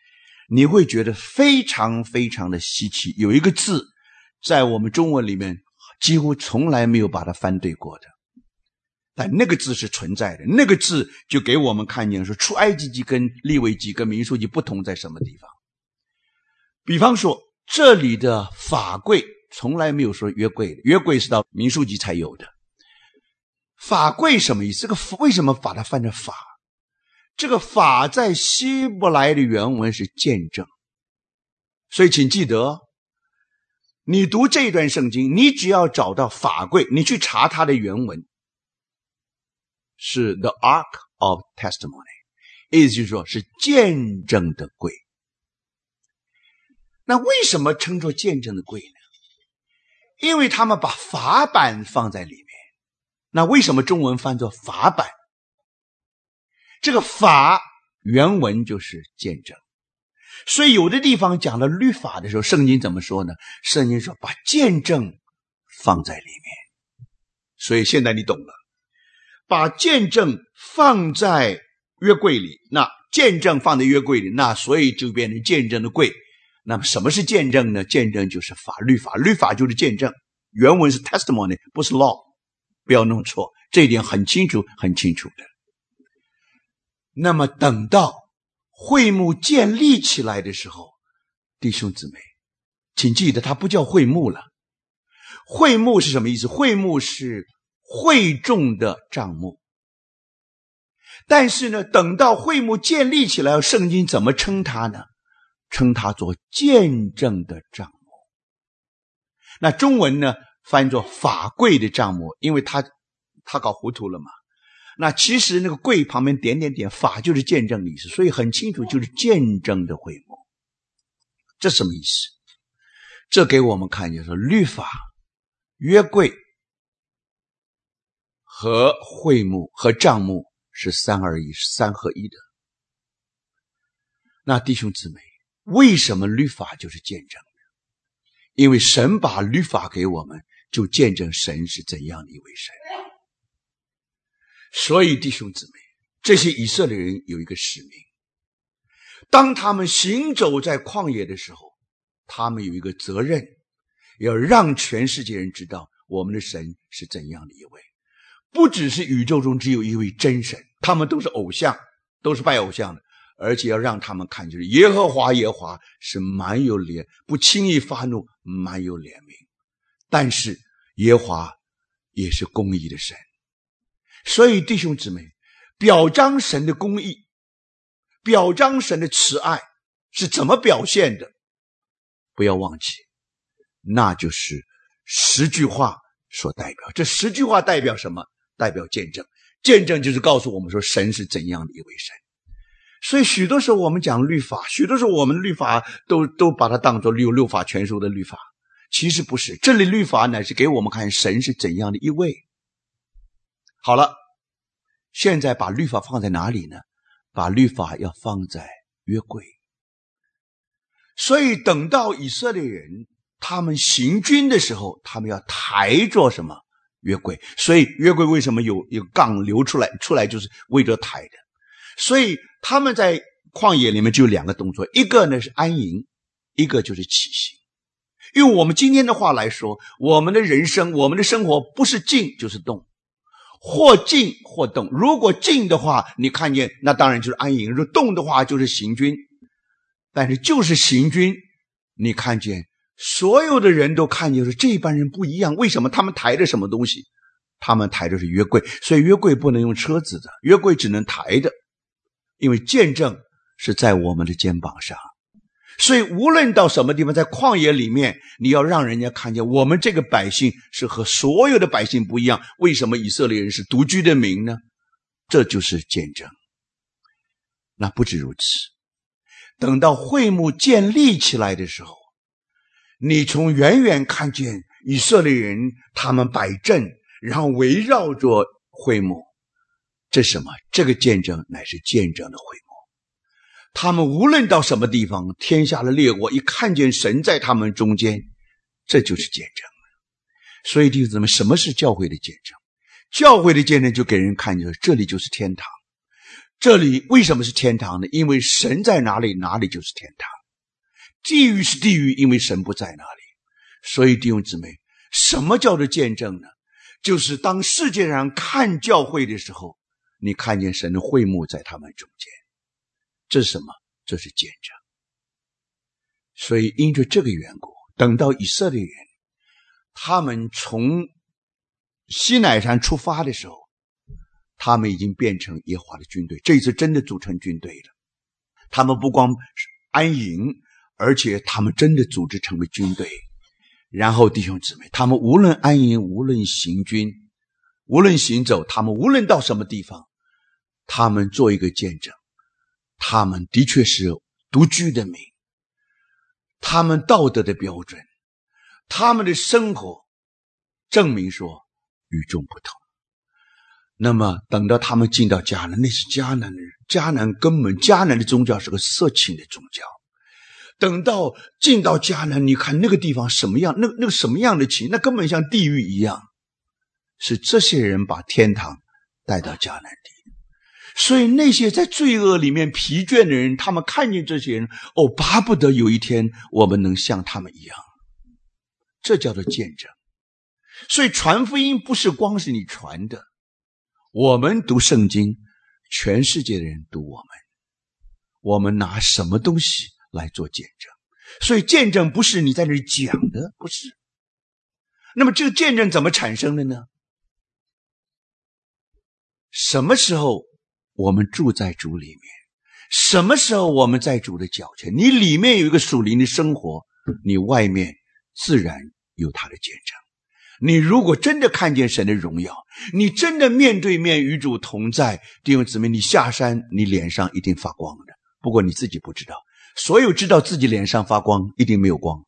你会觉得非常非常的稀奇。有一个字在我们中文里面几乎从来没有把它翻对过的，但那个字是存在的。那个字就给我们看见说出埃及记跟利未记跟民数记不同在什么地方。比方说这里的法柜从来没有说约柜的，约柜是到民数记才有的。法柜什么意思？这个为什么把它翻成法？这个法在希伯来的原文是见证，所以请记得，你读这段圣经，你只要找到法柜，你去查它的原文是 the Ark of Testimony， 意思就是说是见证的柜。那为什么称作见证的柜呢？因为他们把法版放在里面。那为什么中文翻作法版？这个法原文就是见证，所以有的地方讲了律法的时候，圣经怎么说呢？圣经说把见证放在里面。所以现在你懂了，把见证放在约柜里，那见证放在约柜里，那所以就变成见证的柜。那么什么是见证呢？见证就是法律法，律法就是见证，原文是 testimony 不是 law， 不要弄错，这一点很清楚很清楚的。那么等到会幕建立起来的时候，弟兄姊妹请记得它不叫会幕了。会幕是什么意思？会幕是会众的帐幕。但是呢，等到会幕建立起来，圣经怎么称它呢？称它做见证的帐幕。那中文呢翻作法柜的帐幕，因为他他搞糊涂了嘛。那其实那个柜旁边点点点，法就是见证的意思，所以很清楚就是见证的会幕。这什么意思？这给我们看见说律法、约柜和会幕和帐幕是三而一，是三合一的。那弟兄姊妹，为什么律法就是见证呢？因为神把律法给我们，就见证神是怎样的一位神。所以弟兄姊妹，这些以色列人有一个使命，当他们行走在旷野的时候，他们有一个责任，要让全世界人知道我们的神是怎样的一位。不只是宇宙中只有一位真神，他们都是偶像，都是拜偶像的，而且要让他们看就是耶和华耶和华是蛮有怜，不轻易发怒，蛮有怜悯，但是耶和华也是公义的神。所以弟兄姊妹，表彰神的公义，表彰神的慈爱是怎么表现的？不要忘记，那就是十句话所代表。这十句话代表什么？代表见证。见证就是告诉我们说神是怎样的一位神。所以许多时候我们讲律法，许多时候我们律法都都把它当作六六法全书的律法，其实不是。这里律法乃是给我们看神是怎样的一位。好了，现在把律法放在哪里呢？把律法要放在约柜。所以等到以色列人他们行军的时候，他们要抬着什么？约柜。所以约柜为什么有有杠流出来？出来就是为着抬的。所以他们在旷野里面就有两个动作，一个呢是安营，一个就是起行。用我们今天的话来说，我们的人生，我们的生活不是静就是动，或静或动。如果静的话，你看见那当然就是安营；如果动的话就是行军。但是就是行军，你看见所有的人都看见说这班人不一样，为什么？他们抬着什么东西？他们抬的是约柜，所以约柜不能用车子的，约柜只能抬的，因为见证是在我们的肩膀上。所以无论到什么地方，在旷野里面，你要让人家看见我们这个百姓是和所有的百姓不一样。为什么以色列人是独居的民呢？这就是见证。那不止如此，等到会幕建立起来的时候，你从远远看见以色列人他们摆阵，然后围绕着会幕，这是什么？这个见证乃是见证的会幕。他们无论到什么地方，天下的列国一看见神在他们中间，这就是见证。所以弟兄姊妹，什么是教会的见证？教会的见证就给人看见这里就是天堂。这里为什么是天堂呢？因为神在哪里，哪里就是天堂。 地狱是地狱，因为神不在那里。所以弟兄姊妹，什么叫做见证呢？就是当世界上看教会的时候，你看见神的会幕在他们中间，这是什么？这是见证。所以因着这个缘故，等到以色列人他们从西乃山出发的时候，他们已经变成耶和华的军队，这一次真的组成军队了。他们不光安营，而且他们真的组织成为军队。然后弟兄姊妹，他们无论安营，无论行军，无论行走，他们无论到什么地方，他们做一个见证，他们的确是独居的民，他们道德的标准，他们的生活证明说与众不同。那么等到他们进到迦南，那是迦南的人，迦南根本迦南的宗教是个色情的宗教。等到进到迦南，你看那个地方什么样，那那个什么样的情，那根本像地狱一样。是这些人把天堂带到迦南地。所以那些在罪恶里面疲倦的人，他们看见这些人，哦，巴不得有一天我们能像他们一样。这叫做见证。所以传福音不是光是你传的，我们读圣经，全世界的人读我们，我们拿什么东西来做见证？所以见证不是你在那里讲的，不是。那么这个见证怎么产生的呢？什么时候我们住在主里面，什么时候我们在主的脚前，你里面有一个属灵的生活，你外面自然有他的见证。你如果真的看见神的荣耀，你真的面对面与主同在，弟兄姊妹，你下山你脸上一定发光的，不过你自己不知道。所有知道自己脸上发光一定没有光。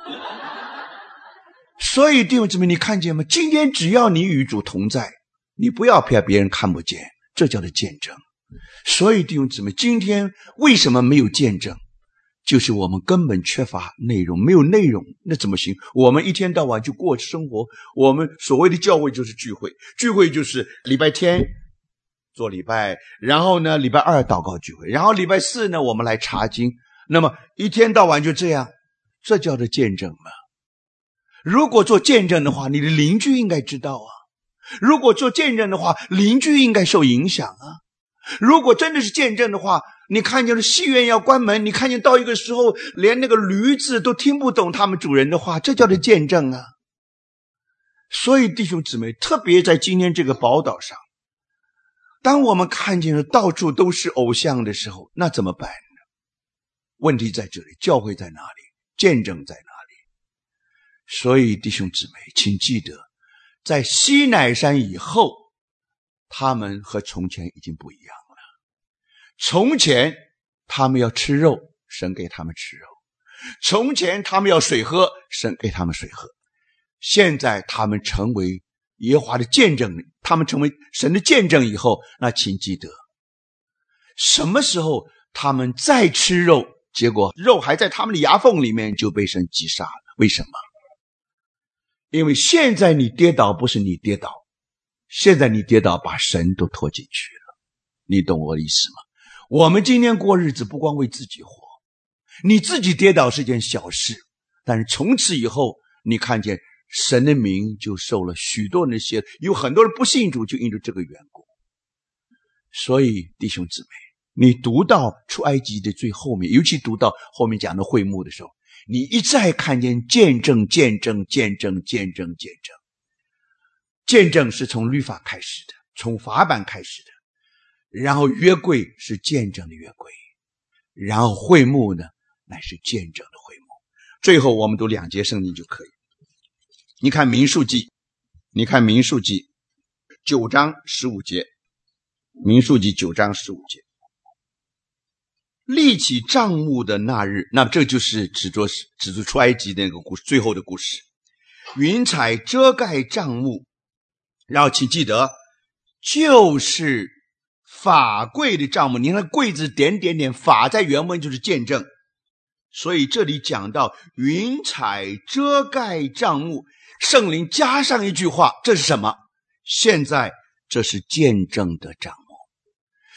所以弟兄姊妹，你看见吗？今天只要你与主同在，你不要怕别人看不见，这叫做见证。所以弟兄姊妹，今天为什么没有见证？就是我们根本缺乏内容，没有内容那怎么行？我们一天到晚就过生活，我们所谓的教会就是聚会，聚会就是礼拜天做礼拜，然后呢礼拜二祷告聚会，然后礼拜四呢我们来查经，那么一天到晚就这样，这叫做见证吗？如果做见证的话，你的邻居应该知道啊。如果做见证的话，邻居应该受影响啊。如果真的是见证的话，你看见了戏院要关门，你看见到一个时候连那个驴子都听不懂他们主人的话，这叫做见证啊。所以弟兄姊妹，特别在今天这个宝岛上，当我们看见了到处都是偶像的时候，那怎么办呢？问题在这里，教会在哪里？见证在哪里？所以弟兄姊妹，请记得，在西乃山以后，他们和从前已经不一样了。从前他们要吃肉，神给他们吃肉；从前他们要水喝，神给他们水喝。现在他们成为耶和华的见证，他们成为神的见证以后，那请记得，什么时候他们再吃肉，结果肉还在他们的牙缝里面，就被神击杀了。为什么？因为现在你跌倒不是你跌倒，现在你跌倒把神都拖进去了。你懂我的意思吗？我们今天过日子不光为自己活，你自己跌倒是件小事，但是从此以后你看见神的名就受了许多人的亵渎，有很多人不信主就因着这个缘故。所以弟兄姊妹，你读到出埃及的最后面，尤其读到后面讲的会幕的时候，你一再看见见证见证见证见证见证。见证是从律法开始的，从法版开始的，然后约柜是见证的约柜，然后会幕呢乃是见证的会幕。最后我们读两节圣经就可以。你看民数记，你看民数记九章十五节，民数记九章十五节，立起帐幕的那日，那这就是指着指着出埃及的那个故事，最后的故事。云彩遮盖帐幕，然后请记得，就是法柜的帐幕。你看柜子点点点，法在原文就是见证，所以这里讲到云彩遮盖帐幕，圣灵加上一句话，这是什么？现在这是见证的帐幕。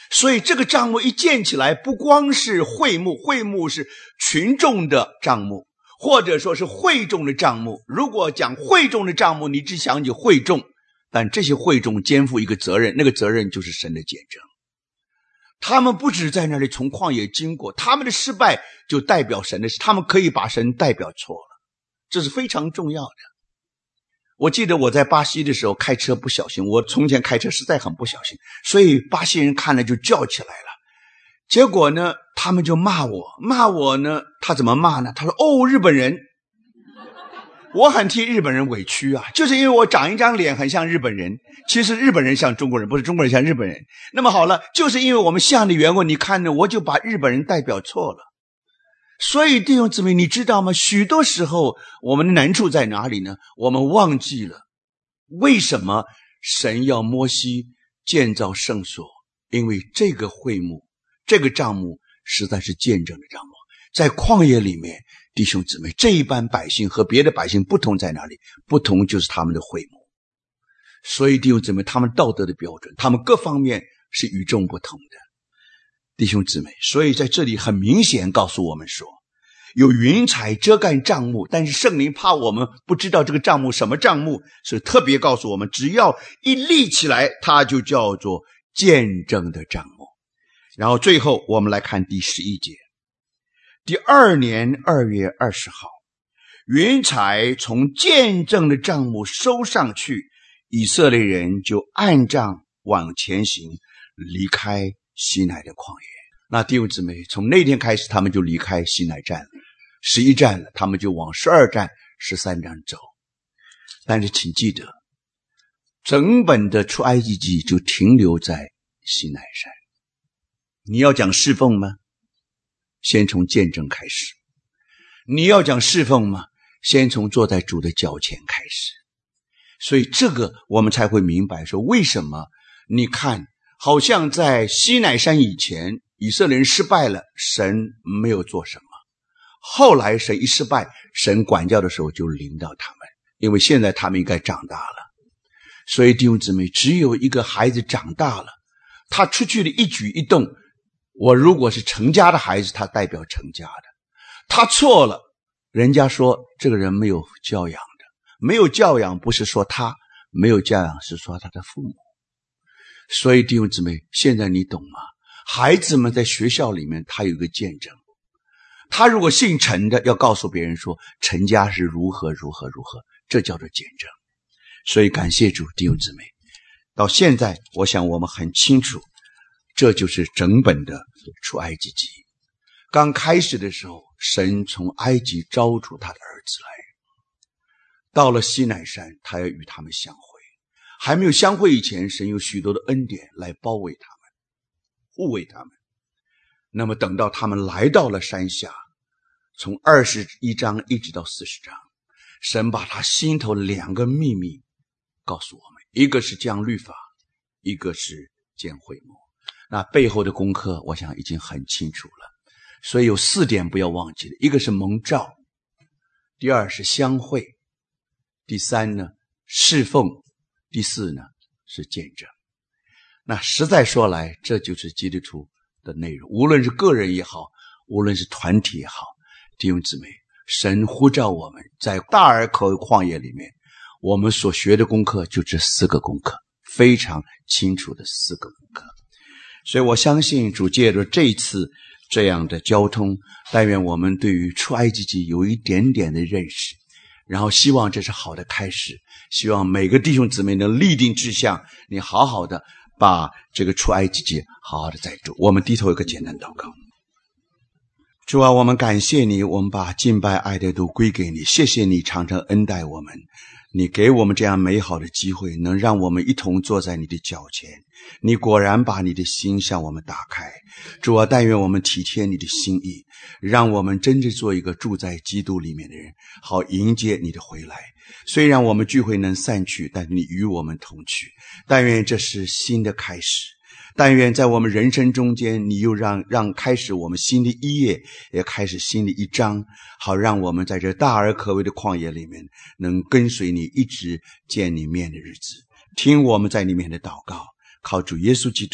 所以这个帐幕一建起来，不光是会幕，会幕是群众的帐幕，或者说是会众的帐幕。如果讲会众的帐幕，你只想起会众，但这些会众肩负一个责任，那个责任就是神的见证。他们不只在那里从旷野经过，他们的失败就代表神的事，他们可以把神代表错了，这是非常重要的。我记得我在巴西的时候开车不小心，我从前开车实在很不小心，所以巴西人看了就叫起来了。结果呢，他们就骂我，骂我呢，他怎么骂呢？他说：“哦，日本人。”我很替日本人委屈啊，就是因为我长一张脸很像日本人，其实日本人像中国人，不是中国人像日本人。那么好了，就是因为我们像的缘故，你看呢，我就把日本人代表错了。所以弟兄姊妹，你知道吗？许多时候我们的难处在哪里呢？我们忘记了为什么神要摩西建造圣所，因为这个会幕，这个帐幕实在是见证的帐幕。在旷野里面，弟兄姊妹，这一般百姓和别的百姓不同在哪里？不同就是他们的会幕。所以弟兄姊妹，他们道德的标准，他们各方面是与众不同的。弟兄姊妹，所以在这里很明显告诉我们说，有云彩遮盖帐幕，但是圣灵怕我们不知道这个帐幕什么帐幕，所以特别告诉我们，只要一立起来，它就叫做见证的帐幕。然后最后我们来看第十一节。第二年二月二十号，云彩从见证的帐幕收上去，以色列人就按帐往前行，离开西乃的旷野。那弟兄姊妹，从那天开始，他们就离开西乃站了，十一站了，他们就往十二站、十三站走。但是请记得，整本的出埃及记就停留在西乃山。你要讲侍奉吗？先从见证开始。你要讲侍奉吗？先从坐在主的脚前开始。所以这个我们才会明白说，为什么你看好像在西乃山以前以色列人失败了，神没有做什么，后来神一失败，神管教的时候就临到他们，因为现在他们应该长大了。所以弟兄姊妹，只有一个孩子长大了，他出去的一举一动，我如果是成家的孩子，他代表成家的，他错了，人家说这个人没有教养的，没有教养不是说他，没有教养是说他的父母。所以弟兄姊妹，现在你懂吗？孩子们在学校里面他有一个见证，他如果姓陈的，要告诉别人说陈家是如何如何如何，这叫做见证。所以感谢主，弟兄姊妹，到现在我想我们很清楚，这就是整本的出埃及记。刚开始的时候，神从埃及招出他的儿子来，到了西乃山，他要与他们相会。还没有相会以前，神有许多的恩典来包围他们，护卫他们。那么等到他们来到了山下，从二十一章一直到四十章，神把他心头两个秘密告诉我们，一个是降律法，一个是建会幕。那背后的功课我想已经很清楚了，所以有四点不要忘记了。一个是蒙召，第二是相会，第三呢侍奉，第四呢是见证。那实在说来，这就是基督徒的内容，无论是个人也好，无论是团体也好。弟兄姊妹，神呼召我们在大而可畏旷野里面，我们所学的功课就这四个功课，非常清楚的四个功课。所以我相信主借着这一次这样的交通，但愿我们对于出埃及记有一点点的认识，然后希望这是好的开始，希望每个弟兄姊妹能立定志向，你好好的把这个出埃及记好好的载住。我们低头一个简单祷告。主啊，我们感谢你，我们把敬拜爱的都归给你，谢谢你常常恩待我们，你给我们这样美好的机会，能让我们一同坐在你的脚前。你果然把你的心向我们打开。主啊，但愿我们体贴你的心意，让我们真正做一个住在基督里面的人，好迎接你的回来。虽然我们聚会能散去，但你与我们同去。但愿这是新的开始，但愿在我们人生中间，你又让让开始我们新的一页，也开始新的一章，好让我们在这大而可畏的旷野里面，能跟随你一直见你面的日子。听我们在里面的祷告，靠主耶稣基督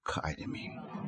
可爱的名。